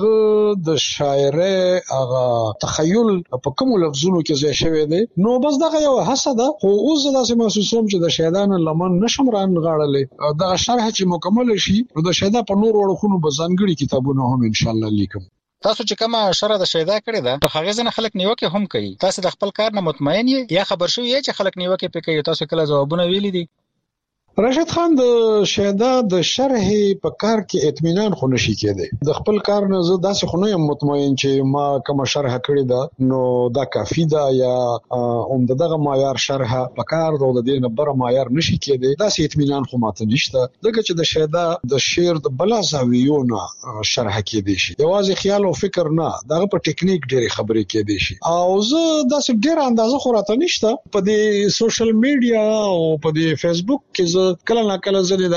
دغه د شاعر هغه تخیل په کوم لفظونو کې ځای شوی دی نو بس دغه یو حسد خو اوس داسې محسوسوم چې د شهدا نه لمن نشم ران غاړلې دغه شرح چې مکمل شي نو د شهدا په نور وړخونو به ځانګړي کتابونه هم ان شاء الله لیکم تاسو چې کومه شرح د شهدا کړې ده په هغه ځنه خلک نیوکه هم کوي تاسو د خپل کار نه مطمئن یې یا خبر شوی یې چې خلک نیوکه پې کوي تاسو کله ځوابونه ویلي دي راشد خان د شهدا د شرح په کار کې اطمینان خو نشي کېده د خپل کار نه زه داسې خو نه یم مطمئن چې ما کوم شرح کړی ده نو دا کافی ده یا اوم دغه معیار شرح په کار د دې نه بر معیار نشي کېده داسې اطمینان خو ماته نشته دغه چې د شهدا د شعر د بلا زاویونه شرح کېدی شي یوازې خیال او فکر نه دغه په ټیکنیک ډېری خبرې کېدی شي او زه داسې ډېر اندازه خو راته نشته په دې سوشل میډیا او په دې فیسبوک کې کله نه کله ځلې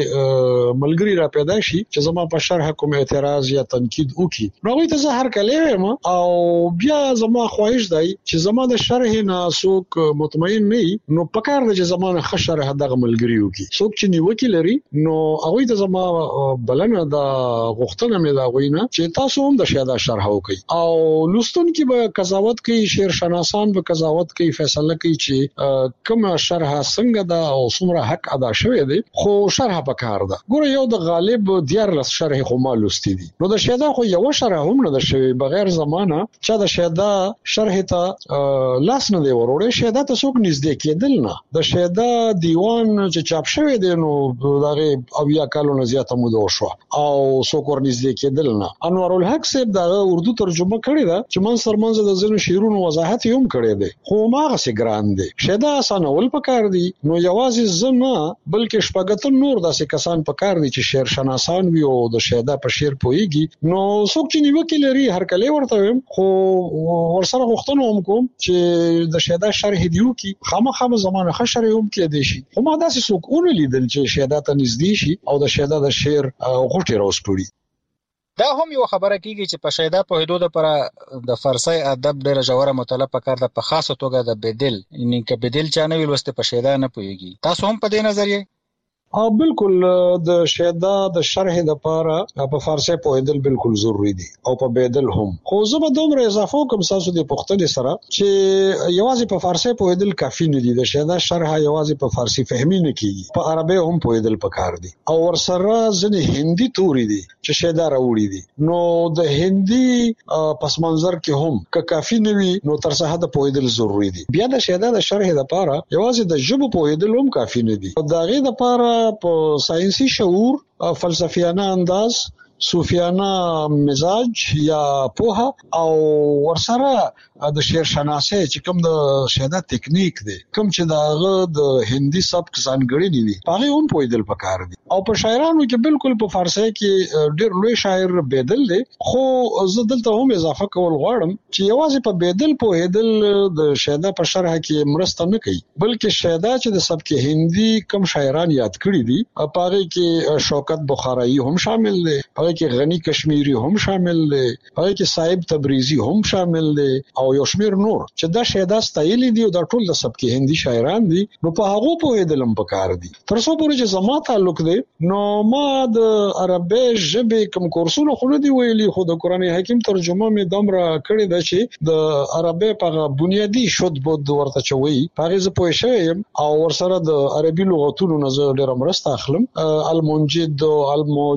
داسې ملګری را پیدا شي چې زما په شرح کوم اعتراض یا تنقید وکړي نو وایي ته زه هر کله وایم او بیا زما خواهش دی چې زما د شرح نه څوک مطمئن نه نو په کار دی چې زما نه ښه شرح دغه ملګری وکړي څوک چې نیوکه لري نو هغه ته زما بلنه د غوښتنه مې دا غوینه چې تاسو هم د شهدا شرح وکړي او لوستونکي به قضاوت کوي شعر شناسان به قضاوت کوي فیصله کوي چې کوم شرح څنګه دا او څومره حق ادا شوی دی خو شرح پکار ده ګوره یو د غالب دیارلس شرح خو مالوستی دي نو د شهدا خو یو شرح هم نه ده شوی بغیر زمانہ چې د شهدا شرح ته لاس نه دی وروړي شهدا ته څوک نږدې کېدل نه د شهدا دیوان چې چاپ شوی دی نو دغه اویا کالونو زیاته موده شو او څوک ور نږدې کېدل نه انور الحق صاحب دغه اردو ترجمه کړی ده چې من سرمنځ د زینو شعرونو وضاحت هم کړی دی خو ماغه سي ګران دی شهدا اسانول پکار دی نو یوازې زما بلکې شپږتن نور داسې کسان په کار دي چې شعر شناسان وي او د شهدا په شعر پوهیږي نو څوک چې نیوکه لري هر کله ورته ویم خو ورسره غوښتنه هم کوم چې د شهدا شرح دیو کې خامخا زمانه ښه شرح هم کې دي شي خو ما داسې څوک اون لیدل چې شهدا ته نږدې شي او د شهدا د شعر غوټي راوسپړي دا هم یو خبره کیږي چې په شهدا په حدود پر د فارسی ادب ډیره جوړه مطالعه پکار ده په خاصه توګه د بدل یعنی ک بدل چانه ویل واستې په شهدا نه پويږي تاسو هم په دې نظریه ها بالکل د شهدا د شرح د پاره په فارسی پوهیدل بالکل ضروری دي او په بدل هم خو زه به دومره اضافه کوم تاسو د پښتني سره چې یوازې په فارسی پوهیدل کافی نه دي د شهدا شرح یوازې په فارسی فهمي نه کیږي په عربي هم پوهیدل پکار دي او ورسره ځنه هندي توري دي چې شهدا راوړي دي نو د هندي پس منظر کې هم ک کافی نه وي نو تر څه د پوهیدل ضروری دي بیا د شهدا د شرح د پاره یوازې د ژبه پوهیدل هم کافی نه دي دا غي د پاره په ساينسي شعور فلسفیانه انداز صوفیانه مزاج یا پوها او ورسره د شعر شناسي چې کوم د شهدا ټیکنیک دی کوم چې داغه د هندي سبک ځانګړي دي هغه هم پوهیدل پکار دي او په شاعرانو کې بالکل په فارسی کې ډېر لوی شاعر بدل دي خو زه دلته هم اضافه کول غواړم چې یوازې په بدل پوهیدل د شهدا په شرح کې مرسته نه کوي بلکې شهدا چې د سبک هندي کوم شاعران یاد کړی دي په هغه کې شوکت بخارایی هم شامل دي هغه هغه کې غنی کشمیری هم شامل دی، هغه کې صاحب تبریزی هم شامل دی او یو شمیر نور چې دا شیدا ستایلی دی او دا ټول د سبک هندي شاعران دي. نو په هغه په دلم پکار دي. تر څو پورې چې زما تعلق دی نو ما د عربی ژبې کوم کورسونه خو نه دی ویلي، خو د قران حکیم ترجمه مې دمره کړې ده چې د عربی په بنیادی شود بود ورته چوي هغه ز پوه شوم او ورسره د عربي لغتونو نظر ډیر مرسته اخلم. المنجد او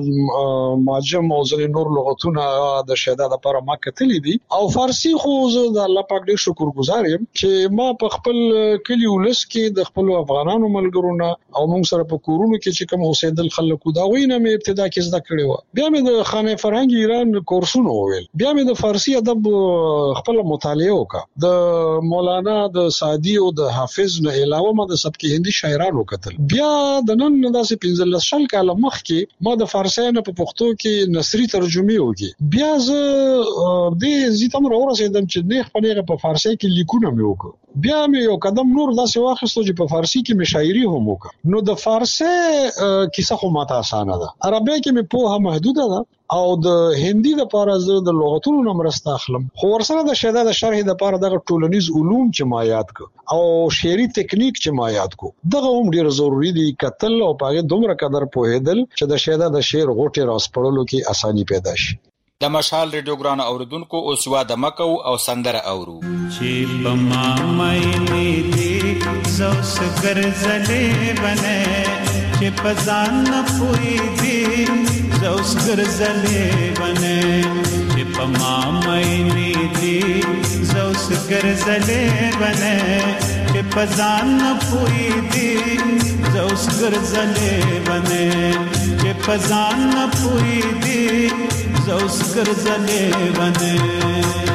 المعجم او ځینې نور لغتونه د شهدا لپاره ما کتلې دي او فارسی خو زه د الله پاک ډیر شکر گزار یم چې ما په خپل کلی ولس کې د خپل افغانانو ملګرونو او موږ سره په کورونو کې چې کوم اوسېدل خلکو دا وینه مې ابتدا کې زده کړې و. بیا مې د خانه فرهنګ ایران کورسونه وویل، بیا مې د فارسی ادب خپل مطالعه وکړه، د مولانا د سعدي او د حافظ نه علاوه ما د سبک هندي شاعرانو کتل. بیا د نن داسې پنځلس شل کاله مخکې ما د فارسی نه په پښتو کې نثري ترجمه وکړه. بیا زه د زیاتم راورسېدم چې نه خپلېغه په فارسی کې لیکونه مې وکړ. بیا مې یو قدم نور داسې واخیستو چې په فارسی کې مې شاعري هم وکړه. نو د فارسی کیسه خو ماته اسانه ده، عربی کې مې پوهه محدوده ده او د هندي د پاره زه د لغتونو نه مرسته اخلم. خو ورسره د شهدا د شرح د پاره د ټولنیز علوم چې ما یاد ک او شعري ټیکنیک چې ما یاد کو دغه هم ډیر ضروری دي. کتل او پاره دومره قدر پوهیدل چې د شهدا د شعر غوټه راس پړلو کې اساني پیدا شي. د مشال ریډیو ګران اوریدونکو اوس وا د مکو او سندره اورو چې پما مې دې زوس ګرځلې بنه چې پزان پوي دې زوس ګرځلې بنه چې پما مې دې زوس ګرځلې بنه چې پزان پوي دې زوس ګرځلې بنه چې پزان پوي دې زوس ګرځلې بنه.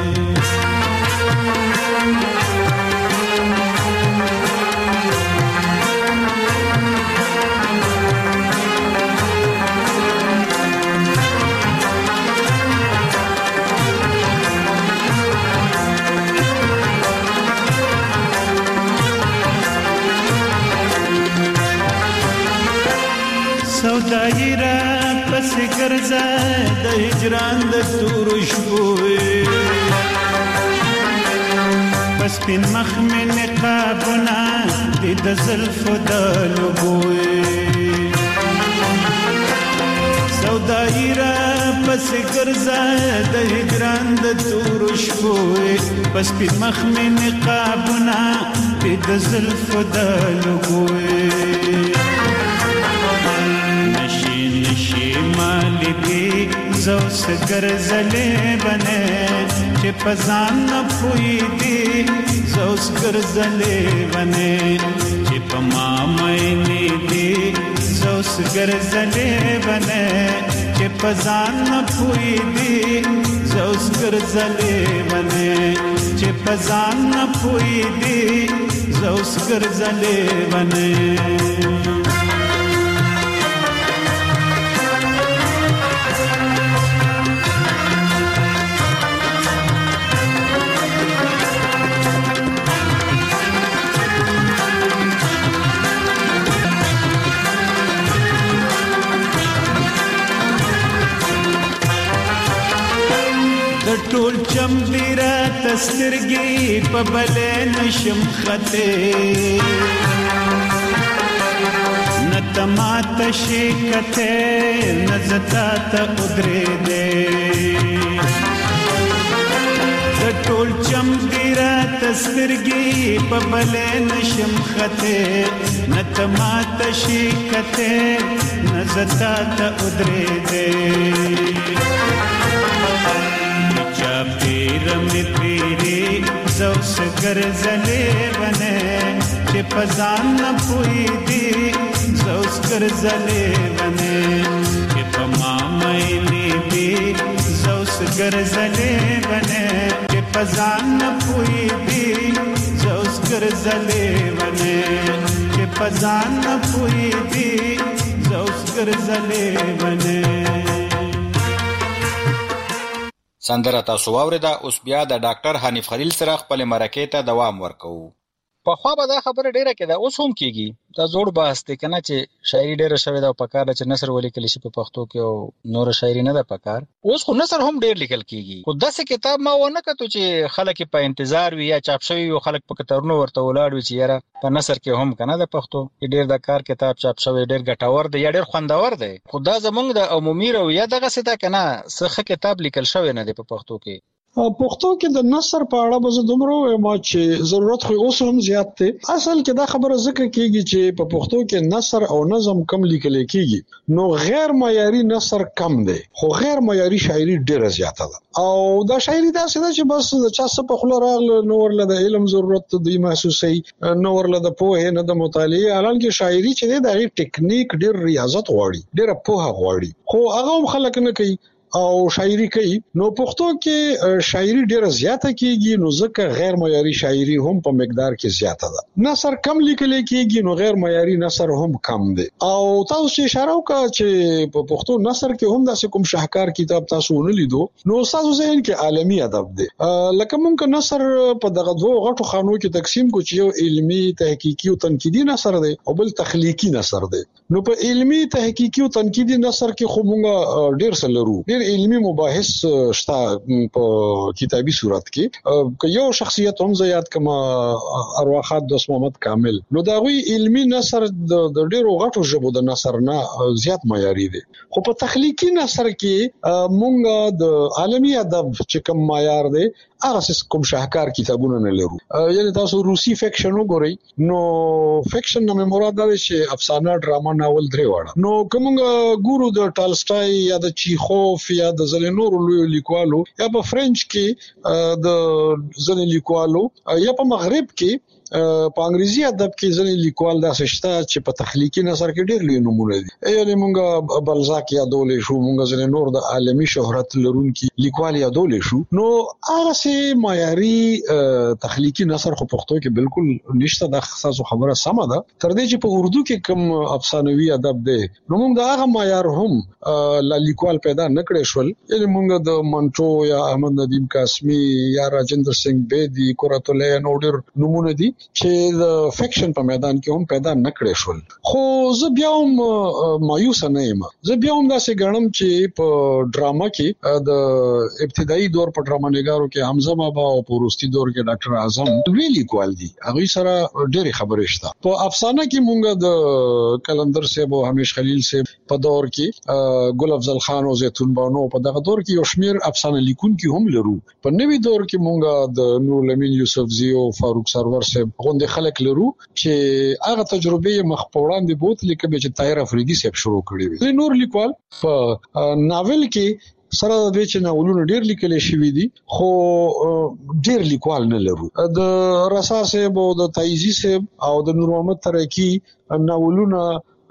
سودایره پس ګرځه د هجران د تور شپوي پس پین مخ مې نقابونه د زلفو د لبوي سودایره پس ګرځه د هجران د تور شپوي پس پین مخ مې نقابونه د زلفو د لبوي زوس ګرځلې بنه چې پزان پوي دي زوس ګرځلې بنه چې پما مې دي زوس ګرځلې بنه چې پزان پوي دي زوس ګرځلې بنه چې پزان پوي دي زوس ګرځلې بنه. ټول چم دیره تسترګي په بلې نشم خته نتمات شیکته نزتا ته ودرې دې ټول چم دیره تسترګي په بلې نشم خته نتمات شیکته نزتا ته ودرې دې پیر می پیری زوس ګرځلې بنه چې پزان پوي دي زوس ګرځلې بنه چې پما مې دي زوس ګرځلې بنه چې پزان پوي دي زوس ګرځلې بنه چې پزان پوي دي زوس ګرځلې بنه. سندره تاسو واوریده. اوس بیا د ډاکټر حنیف خلیل سره خپل مرکې ته دوام ورکوو. په خوا به دا خبره ډیره کېده، اوس هم کېږي. دا زوړ بحث دی کنه چې شاعري ډیره شوې ده او پکار چې نثر ولیکل شي په پښتو کې او نور شاعري نه ده پکار. اوس خو نثر هم ډیر لیکل کېږي. خو داسې کتاب ما ونه کتو چې خلک په انتظار وي یا چاپ شوی او خلک په کترونو ورته ولاړ وي چې یاره په نثر کې هم کنه د پښتو ډیر د کار کتاب چاپ شوی، ډیر ګټور دی یا ډیر خوندور دی. خو دا زمونږ د عمومي رویه دغه څه ده کنه، څه کتاب لیکل شوی نه دی په پښتو کې. پښتو کې د نثر په اړه به زه دومره وایم چې ضرورت خو اوس هم زیات دی. اصل کې دا خبره ذکر کیږي چې په پښتو کې نثر او نظم کم لیکل کیږي، نو غیر معیاري نثر کم دی خو غیر معیاري شاعري ډیره زیاته ده. او دا شاعري داسې ده چې بس د چا څه په خوله راغله نو ورله د علم ضرورت دوی محسوسي، نو ورله د پوهې نه د مطالعه. حالانکه شاعري چې دی د ټیکنیک ډیر ریاضت غواړي، ډیره پوهه غواړي، خو هغه هم خلک نه کوي او شاعري کوي. نو پښتو کې شاعري ډیره زیاته کیږي، نو ځکه غیر معیاري شاعري هم په مقدار کې زیاته ده. نثر کم لیکل کیږي نو غیر معیاري نثر هم کم دی. او تاسو چې اشاره وکړه چې په پښتو نثر کې هم داسې کوم شاهکار کتاب تاسو ونه لیدو، نو تاسو ذهن کې عالمي ادب دی. لکه مونږ نثر په دغه دوه غټو خانو کې تقسیم کو چې یو علمي تحقیقي او تنقیدي نثر دی او بل تخلیقي نثر دی. نو په علمي تحقیقي او تنقیدي نثر کې خو مونږ ډیر څه لرو، ډیر علمي مباحث شته په کتابي صورت کې. که یو شخصیت هم زیات کما ارواحات دوست محمد کامل، نو دا غوي علمي نثر د ډیرو غټو ژبو د نثر نه زیات معیاري دی. خو په تخلیقي نثر کې مونږ د عالمي ادب چې کوم معیار دی هغه کوم شاهکار کتابونه نه لرو. یعنی تاسو روسي فکشن وګورئ، نو فکشن نه مراد ده چې افسانه، ډراما، ناول درې وړه. نو کومه ګورو د ټالسټای یا د چیخوف یا د زلنور لوی لیکوالو یا په فرنچ کې د زلن لیکوالو یا په مغرب کې په انګریزي ادب کې ځینې لیکوال داسې شته چې په تخلیقي نثر کې ډېر لوی نمونه دي. یعنی مونږ بلزاک یادولې شو، مونږ ځینې نور د عالمي شهرت لرونکي لیکوال یادولې شو. نو هغه سه معیاري تخلیقي نثر خو پښتو کې بالکل نشته. د خاصو خبره سمه ده. تر دې چې په اردو کې کوم افسانوي ادب دی، نو مونږ د هغه معیار هم لا لیکوال پیدا نکړې شول. یعنی مونږ د منټو یا احمد ندیم قاسمی یا راجندر سنگ بیدی، قرۃ العین او ډېر نمونه دي چې د فکشن په میدان کې هم پیدا نکړې شول. خو زه بیا هم مایوس نه یم. زه بیا هم داسې ګڼم چې په ډراما کې د ابتدایي دور په ډراما نګارو کې حمزه بابا او په وروستي دور کې ډاکټر اعظم دوی لیکوال دي، هغه سره ډېری خبرې شته. په افسانه کې مونږ د کلندر صاحب او همیش خلیل صاحب په دور کې ګل افضل خان او زیتون بانو په دغه دور کې یو شمیر افسانه لیکونکي هم لرو. په نوي دور کې مونږ د نور الامین یوسفزی او فاروق سرور صاحب غونډه خلک لرو چې هغه تجربه مخ په وړاندې بوت لیکه چې طاهر افریدي صاحب شروع کړی وي. نور لیکوال په ناول کې سره د دې چې ناولونه ډېر لیکل شوی دي، خو ډېر لیکوال نه لرو. د رسا صاحب او د تایزی صاحب او د نور محمد ترکی ناولونه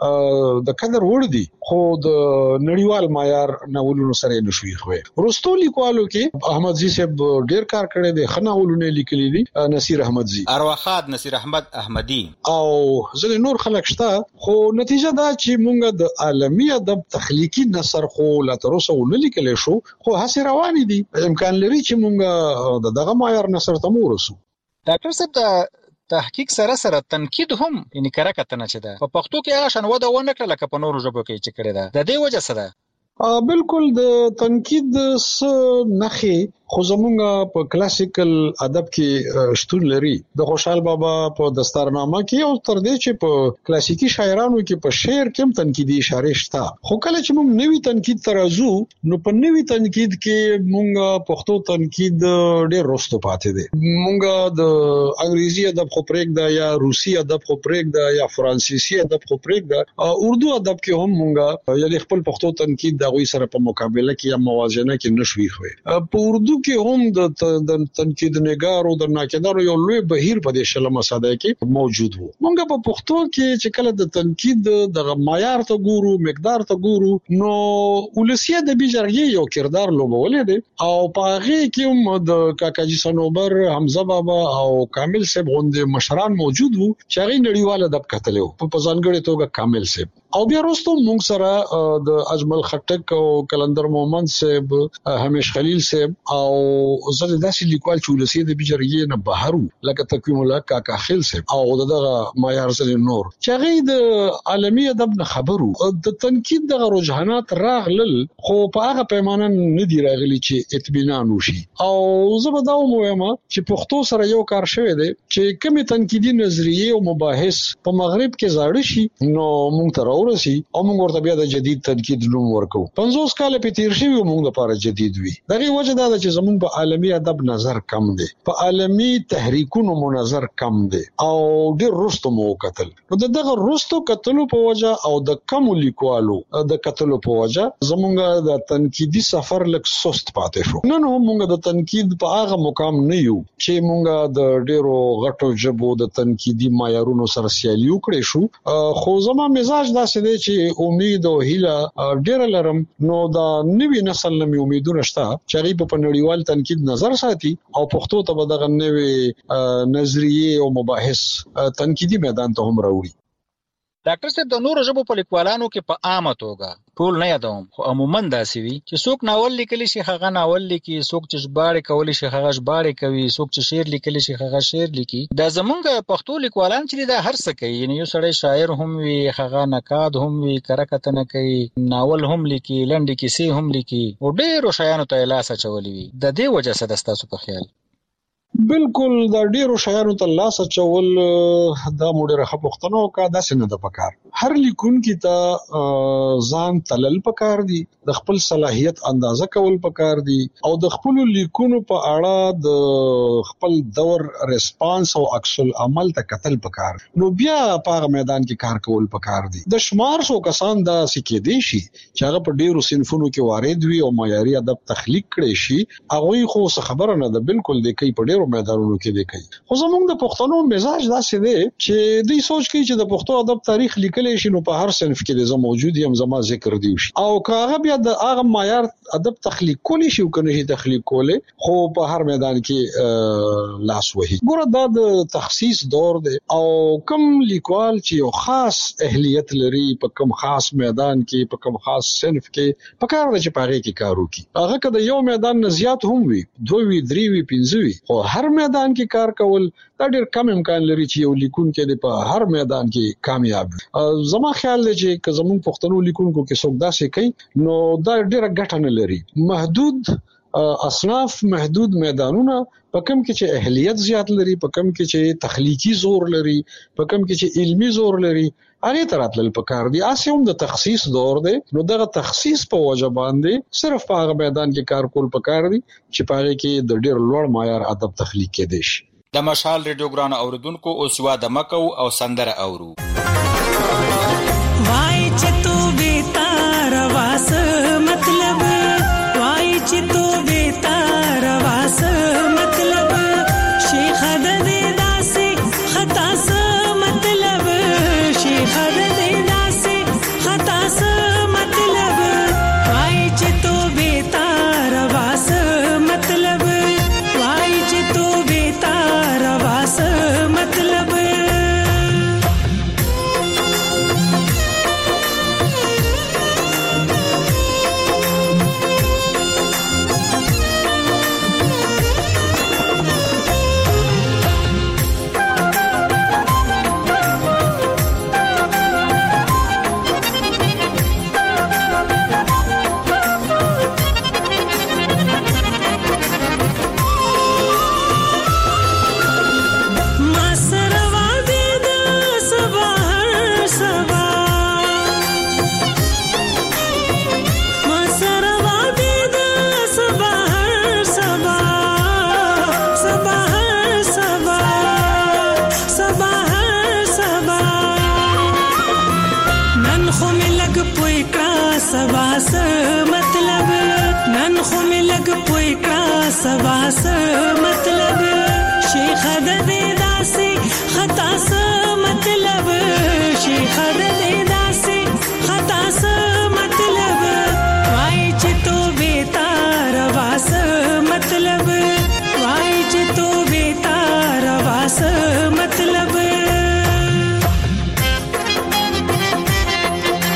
د قدر وړ دي، خو د نړیوال معیار ناولونو سره نشوي خوي. ورستو لیکوالو کې احمد زی صاحب ډېر کار کړی دی، خناولونه لیکلي دي، نصیر احمد زی، ارواخاد نصیر احمد احمدی او ځل نور خلک شته. خو نتیجه دا چې مونږ د عالمي ادب تخلیقي نثر خو لا تر اوسه ونه لیکل شو، خو هڅه روانې دي. امکان لري چې مونږ دغه معیار نثر ته ورسو. ډاکټر صاحب د تحقیق سره سره تنقید هم یعنی کړه کتنه چي ده په پښتو کې هغه شنو ده ونه کړل لکه په نورو ژبو کې چې کړی ده. د دې وجه څه ده؟ بالکل د تنقید س نخې خو زمونږ په کلاسیکل ادب کې شتون لري. د خوشحال بابا په دستارنامه کې او تر دې چې په کلاسیکی شاعرانو کې په شعر کې هم تنقیدي اشاره شته. خو کله چې موږ نوی تنقید ترازو، نو په نوی تنقید کې موږ پښتو تنقید ډېر رستو پاتې دي. موږ د انګریزي ادب خو پرېږده یا روسي ادب خو پرېږده یا فرانسیسي ادب خو پرېږده، اردو ادب کې هم موږ یعنی خپل پښتو تنقید د غوي سره په مقابله کې یا موازنه کې نشوي خوي. په اردو کې هم د تنقید نگارو د ناقدانو یو لوی بهیر په دې شلمه صده کې موجود وو. موږ په پښتو کې چې کله د تنقید د معیار ته ګورو، مقدار ته ګورو، نو ولسی د بیجرګي یو کردار لوبولې دي او په هغه کې هم د کاکاجي سنوبر، حمزه بابا او کامل صاحب غوندې مشران موجود وو چې هغه نړیواله ادب کتلو. په ځانګړي توګه کامل صاحب او بیا وروسته موږ سره د اجمل خټک او کلندر محمد صاحب، همیش خلیل صاحب او زه داسې لیکوال چې ولسی د بجریه نه بهرو لکه تقویم الله کاکا خیل صاحب او دغه معیار سره نور چې هغه د عالمي ادب نه خبرو د تنقید د رجحانات راغلل، خو په هغه پیمانه نه دی راغلی چې اطمینان وشي. او زه به دا وایم چې پښتو سره یو کار شوی دی چې کومې تنقیدي نظریه او مباحث په مغرب کې زاړه شي نو موږ ته راورسي او موږ ورته بیا د جدید تنقید نوم ورکو. پنځوس کال په تیر شي موږ لپاره جدید وي. دغه وجه دا چې زموږ په عالمي ادب نظر کم دی، په عالمي تحریکونو مو نظر کم دی او ډیر رستو مو قتل. نو دغه رستو قتلو په وجه او د کم لیکوالو د قتلو په وجه زموږ د تنقیدي سفر لک سست پاتې شو. نن هم موږ د تنقید په هغه مقام نه یو چې موږ د ډیرو غټو جبو د تنقیدي معیارونو سره سیالي وکړې شو. خو زما مزاج داسې دی چې امید او هیله ډیر لرم نو دا نوی نسل نه امیدونه شته چې هغه په نړیوال تنقید نظر ساتي او پښتو ته به دغه نوی نظریه او مباحث تنقیدي میدان ته هم راوړي. ډاکټر صاحب د نورو ژبو په لیکوالانو کې په عامه توګه ټول نه یادوم خو عموما داسې وي چې څوک ناول لیکلی شي هغه ناول لیکي، څوک چې ژباړې کولی شي هغه ژباړې کوي، څوک چې شعر لیکلی شي هغه شعر لیکي. دا زمونږ پښتو لیکوالان چې دا هر څه کوي، یعنی یو سړی شاعر هم وي، هغه نقاد هم وي، کره کتنه کوي، ناول هم لیکي، لنډې کیسې هم لیکي او ډېرو شیانو ته یې لاس اچولی وي. د دې وجه څه ده ستاسو په خیال؟ بالکل دا ډیرو شیانو ته لاس اچول دا موډره خپختنو کا داسې نه د پکار. هر لیکونکي ته ځان تلل پکار دي، د خپل صلاحیت اندازه کول پکار دي او د خپل لیکونو په اړه د خپل دور ریسپانس او عکس العمل ته کتل پکار. نو بیا په هغه میدان کې کار کول پکار دي. د شمار سو کسان دا سکه دي شي چې هغه په ډیرو صنفونو کې وارد وي او معیاري ادب تخلیق کړي شي، هغه خو څه خبره نه ده، بالکل د کوي په ډیرو میدانونو کې دی کوي. خو زموږ د پښتنو مزاج داسې دی چې دوی سوچ کوي چې د پښتو ادب تاریخ لیکلی شي نو په هر صنف کې د زموږ موجود یم زما ذکر دی شي او کاغه بیا د هغه معیار ادب تخلیق کولی شي او کنه شي تخلیق کوله، خو په هر میدان کې لاس وهي. ګوره دا د تخصیص دور دی او کم لیکوال چې یو خاص اهلیت لري په کم خاص میدان کې په کم خاص صنف کې په کار د چپاغي کې کار وکي، هغه کده یو میدان نه زیات هم وي، دوه وی درې وی پنځه وی، خو هر میدان کې کار کول دا ډېر کم امکان لري چې یو لیکونکی په هر میدان کې کامیاب وي. زما خیال دی چې که زموږ پښتنو لیکونکو کې څوک داسې کوي نو دا ډېره ګټه نه لري. محدود اصناف، محدود میدانونه، په کوم کې چې اهلیت زیات لري، په کوم کې چې تخلیقي زور لري، په کوم کې چې علمی زور لري، هغه تراتل پکار دي. اسې هم د تخصیص دور دی نو دغه تخصیص په وجه باندې صرف په هغه میدان کې کار کول پکار دي چې په هغه کې د ډېر لوړ معیار ادب تخلیق کېدی شي. د مشال ریډیو ګران اوریدونکو اوس یو د مکو او سندره اورو. وای چې تو بیتار واس مطلب، وای چې تو بیتار واس مطلب، شیخ د دې داسې خطا س مطلب، شیخ د دې داسې خطا س مطلب، وای چې تو بیتار واس مطلب، وای چې تو بیتار واس مطلب. سباس مطلب، شیخ د دې داسې خطا س مطلب، شیخ د دې داسې خطا س مطلب، وای چې تو بیتار واس مطلب، وای چې تو بیتار واس مطلب.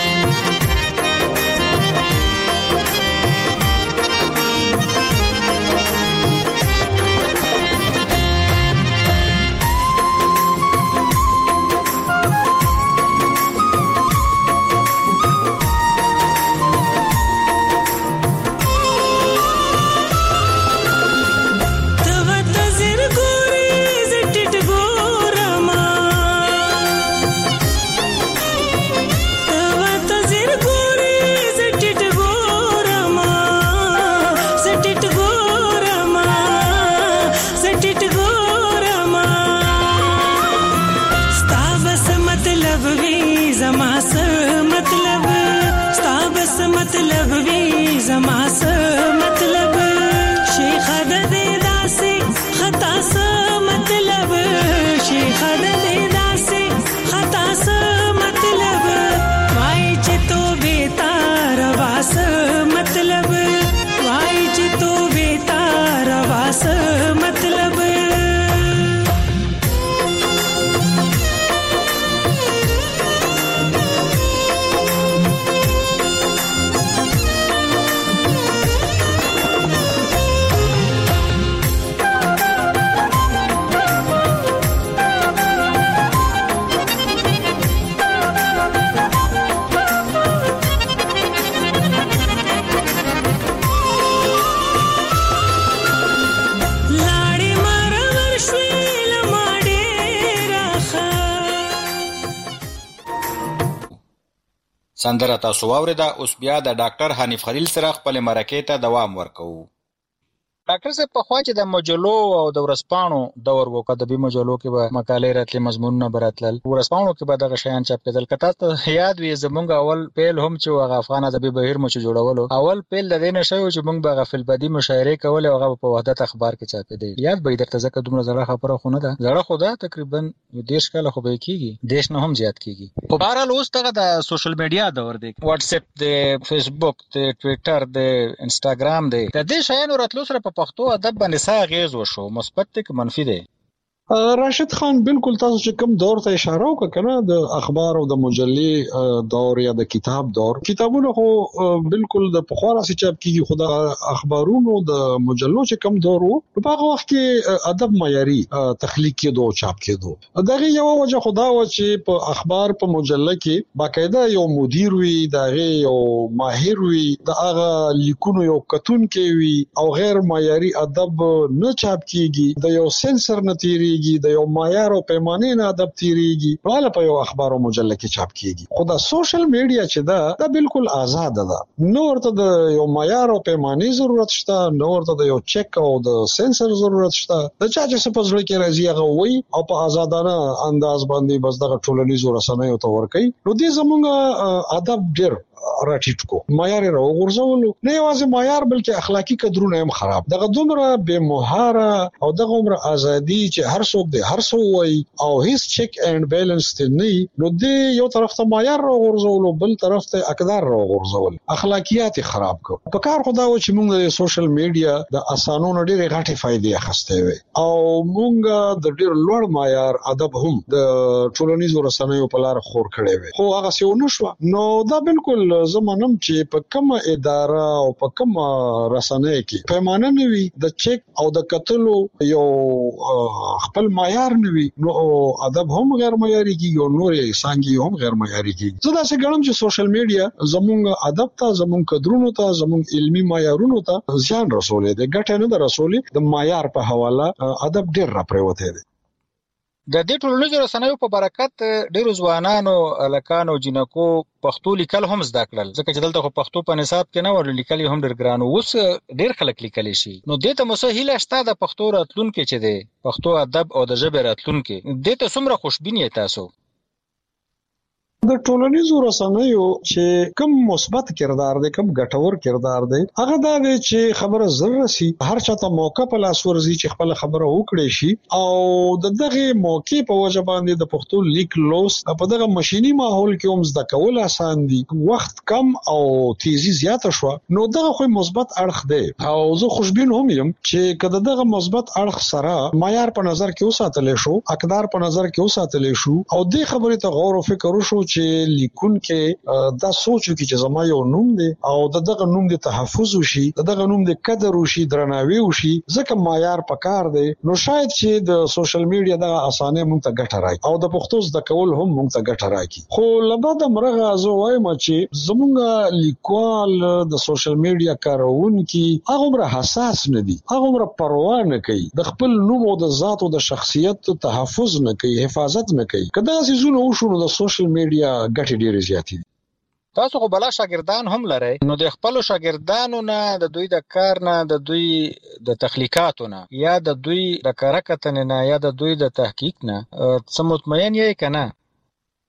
داسې خطا څه مطلب شیخ د دې داسې خطا څه مطلب وای چې تو بیتار واس مطلب وای چې تو بیتار واس مطلب سندره تاسو واوریده. اوس بیا د ډاکټر حنیف خلیل سره خپل مرکې ته دوام ورکوو. ډاکټر صاحب په خوا چې د مجلو او د ورځپاڼو دور وو، ادبي مجلو کې به مقالې راتلې، مضمونونه به راتلل، ورځپاڼو کې به دغه شیان چاپ کېدل. که تاسو ته یاد وي زمونږ اول پیل هم چې هغه افغان ادبي بهیر مو چې جوړولو، اول پیل د دې نه شوی چې موږ به هغه فلبدي مشاعرې کولې او هغه په وحدت اخبار کې چاپېدې. یاد به یې درته ځکه دومره زړه خبره خو نه ده، زړه خو ده تقریبا یو دېرش کاله خو به یې کېږي، دېرش نه هم زیات کېږي. خو بهرحال اوس دغه د سوشل میډیا دور دی، واټساپ دی، فیسبوک دی، ټویټر دی، انسټاګرام دی. د دې شیانو راتلو سره په پښتو ادب باندې څه اغېز وشو؟ مثبت دی که منفي دی؟ راشد خان بالکل تاسو چې کوم دور ته اشاره وکړه کنه، د اخبار او د مجلې دور یا د کتاب دور، کتابونه خو بالکل د پخوا راځي چاپ کیږي، خو د اخبارونو د مجلو چې کوم دور وو په هغه وخت کې ادب معیاري تخلیق کېدو او چاپ کېدو. دغه یو وجه خدا و چې په اخبار په مجله کې باقاعده یو مدیر وي، دغه یو ماهر وي، د هغه لیکونو یو کتون کې وي او غیر معیاري ادب نه چاپ کیږي، د یو سنسر نه تیری د یو معیار او پیمانه نه ادب تیریږي، ټول په یو اخبار او مجله کې چاپ کیږي. خو د سوشل میډیا چې دا دا بالکل آزاد ده، نو ورته د یو معیار او پیمانه ضرورت شته، نو ورته د یو چک او د سنسر ضرورت شته. د چا چې څه پزړه کې راځي هغه وایي او په آزادانه انداز باندې بس دغه ټولنیزو رسنیو ته ورکوي. نو دې زمونږ ادب ډېر راټیټ کو، معیار یې راوغورځولو. نه یوازې معیار بلکې اخلاقی قدرونه هم خراب. دغه دومره بے مهاره او دغه عمر ازادي چې هر څوک دی هر څو وایي او هیڅ چک اینڈ بیلنس ته نه، نو دې یو طرف ته معیار راوغورځولو، بل طرف ته اقدار راوغورځول، اخلاقیات خراب کو. په کار خدا و چې موږ د سوشل میډیا د اسانونو ډېرې غټې فائدې اخیستې وي او موږ د ډېر لوړ معیار ادب هم د ټولنیزو رسنیو په لار خور کړی وي، خو هغه څه ونه شو. نو دا بالکل زمونږ چې په کومه اداره او په کومه رسنۍ کې پیمانه نوي د چک او د قتلو یو خپل معیار نوي، نو ادب هم غیر معیاري کیږي او نور څنګه هم غیر معیاري کیږي. زه دا څه ګڼم چې سوشل میډیا زمونږ ادب ته، زمونږ قدرونو ته، زمونږ علمي معیارونو ته ځان رسولې دي، ګټه نه ده رسولې. د معیار په حواله ادب ډېر راپریوته دي. د دې ټولنیزو رسنیو په برکت ډیرو ځوانانو، هلکانو، جنکو پښتو لیکل هم زده کړل، ځکه چې دلته خو پښتو په نصاب کې نه ور لیکل هم ډیر ګران، اوس ډیر خلک لیکلی شي. نو دې ته مو څه هیله شته د پښتو راتلونکي چې دی، پښتو ادب او د ژبې راتلونکي، دې ته څومره خوشبین یې تاسو؟ د ټولنیزو رسنیو چې کوم مثبت کردار دی، کوم ګټور کردار دی، هغه دا دی چې خبره زر سي، هر چاته موقع په لاس ورزي چې خپل خبره وکړي شي او د دغه موقع په وجه باندې د پښتو لیک لوس په دغه ماشيني ماحول کې هم زده کول آسان دي، وخت کم او تیزی زیاته شو. نو دغه خو مثبت اړخ دی او زه خوشبین هم یم چې کله دغه مثبت اړخ سره معیار په نظر کې وساتل شو، اقدار په نظر کې وساتل شو او دې خبرې ته غور او فکر وشو چې لیکون کې دا سوچ وکړي چې زما یو نوم دی او دغه نوم د تحفظ وشي، دغه نوم د قدر وشي، درناوی وشي، ځکه معیار پکار دی. نو شاید چې د سوشل میډیا دغه اسانه مونږ ته ګټه راکړي او د پښتو زده کول هم مونږ ته ګټه راکړي. خو لبا د مرغه زه وایم چې زمونږ لیکوال د سوشل میډیا کارونکي هغه عمر حساس نه دي، هغه عمر پروا نه کوي، د خپل نوم او د ذات او د شخصیت تحفظ نه کوي، حفاظت نه کوي. کدا سيزونه وشو د سوشل میډیا ګټې ډېرې زیاتې دي. تاسو خو بلا شاګردان هم لرئ، نو د خپل شاګردانو نه، د دوی د کار نه، د دوی د تخلیقاتو نه، یا د دوی د کارکتن نه، یا د دوی د تحقیق نه څه مطمئن یې کنه؟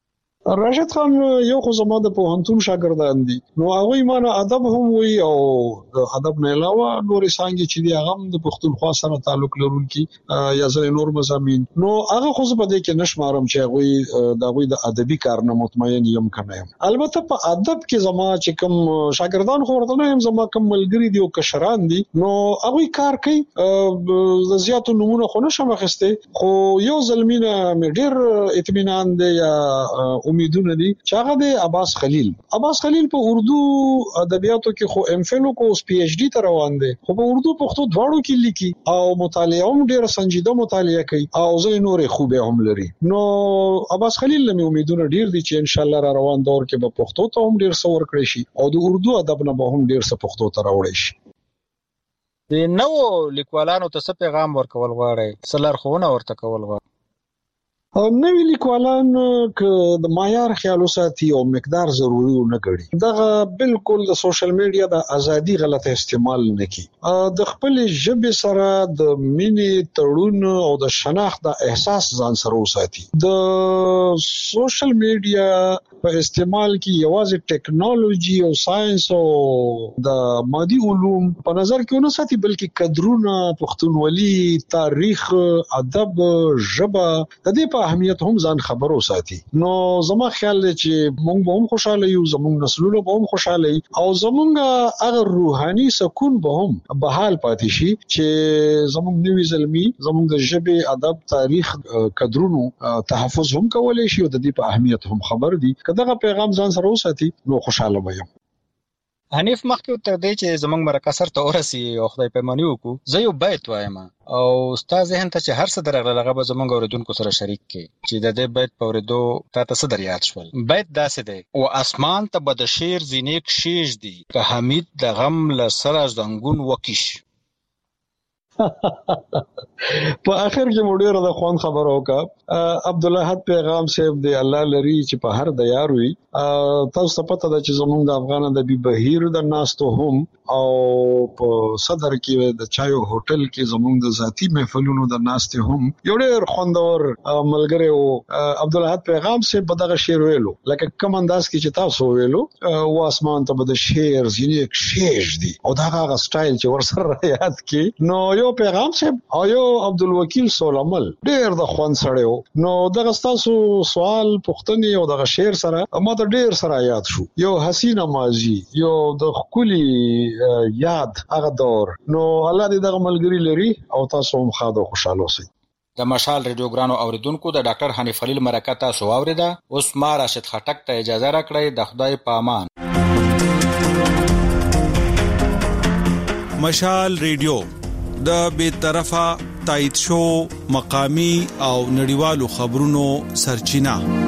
راشد خان یو خو زما د پوهنتون شاګردان دي، نو هغه مانه ادب هم وی او د ادب نه علاوه نورې څنګه چې دی هغه د پښتونخوا سره تعلق لرونکي یا ځل نور مزامین، نو هغه خو په دې کې نشمارم چې هغه د هغه د ادبي کارنامه مطمئن یم کنه. البته په ادب کې زما چې کوم شاګردان خو ورته هم زما کوم ملګری دي او کشران دي، نو هغه کار کوي د زیاتو نمونه خو نشم اخیسته، خو یو ځلمینه مې ډیر اطمینان دی یا امیدونه دي چې هغه د عباس خلیل عباس خلیل په اردو ادبیاتو کې خو ام فل کو اس پی ایچ ډی ته روان دي، خو په اردو پښتو دواړو کې لیکي او مطالعه هم ډیر سنجیده مطالعه کوي او ځینې نورې خوبه هم لري. نو عباس خلیل لمه امیدونه ډیر دي چې ان شاء الله را روان دور کې به پښتو ته هم ډیر څور کړی شي او د اردو ادب نه به هم ډیر څه پښتو ته راوړی شي. د نو لیکوالانو ته څه پیغام ورکول غواړي، څه لارښوونه ورته کول غواړي؟ نوی لیکوالان ک د معیار خیال وساتي او مقدار ضروري نه ګڼي، دغه بالکل د سوشل میډیا د ازادي غلط استعمال نه کی، د خپل ژبه سره د مینې تړون او د شناخت د احساس ځان سره وساتي. د سوشل میډیا په استعمال کې یوازې ټیکنالوژي او ساينس او د مادي علوم په نظر کې نه ساتي، بلکې قدرونه، پښتونولي، تاریخ، ادب، ژبه د دې په اهمیت هم ځان خبرو ساتي. نو زما خیال دی چې موږ به هم خوشاله یو، زموږ نسلونه به هم خوشاله وي او زموږ هغه روحاني سکون به هم بحال پاتې شي چې زموږ نوی زلمی زموږ د ژبې، ادب، تاریخ قدرونو تحفظ هم کولای شي او د دې په اهمیت هم خبر دي. کله پیغام ځان سره وساتي نو خوشاله به یم. حنیف مخکې تر دې چې زمونږ مرکه سر ته ورسي او خدای پیمانی وکړو، زه یو بیت وایم او استاد ذهن ته چې هر څه درغله هغه به زمونږ اوریدونکو سره شریک کړي چې د دې بیت په اوریدو تا ته څه در یاد شول. بیت داسې دی: و اسمان ته به د شیر زینې کشیږ دي، که حمید د غم له سره زنګون وکیش. په اخر کې مو ډیره د خوان خبر وکړه. عبد الاحد پیغام صاحب دی الله لري چې په هر د یار وي. تاسو ته پته ده چې زمونږ د افغان ادبي بهیر د ناستو هم او په صدر کې د چایو هوټل کې زمونږ د ذاتی محفلونو د ناستې هم یو ډیر خوندور ملګری او عبد الاحد پیغام صاحب په دغه شعر ویلو لکه کوم انداز کې چې تاسو ویلو، و اسمان ته به د شعر زینې کشیږ دي او دا هغه سټایل چې ورسره یاد کې. نو یو پیغام صاحب او یو عبدالوکیل سولمل ډیر د خوان سړیو. نو دغه تاسو سوال پوښتنې او دغه شعر سره ما ته ډیر سره یاد شو، یو حسینه ماضی، یو د خولي یاد هغه دور. نو الله دې دغه ملګری لري او تاسو هم خاطر خوشاله اوسئ. د مشال ریډیو ګرانو اوریدونکو د ډاکټر حنیف خلیل مرکه تاسو واوریده. اوس ما راشد خټک ته اجازه راکړئ. د خدای په امان. مشال ریډیو د بې طرفه تایید شو مقامی او نړیوالو خبرونو سرچینه.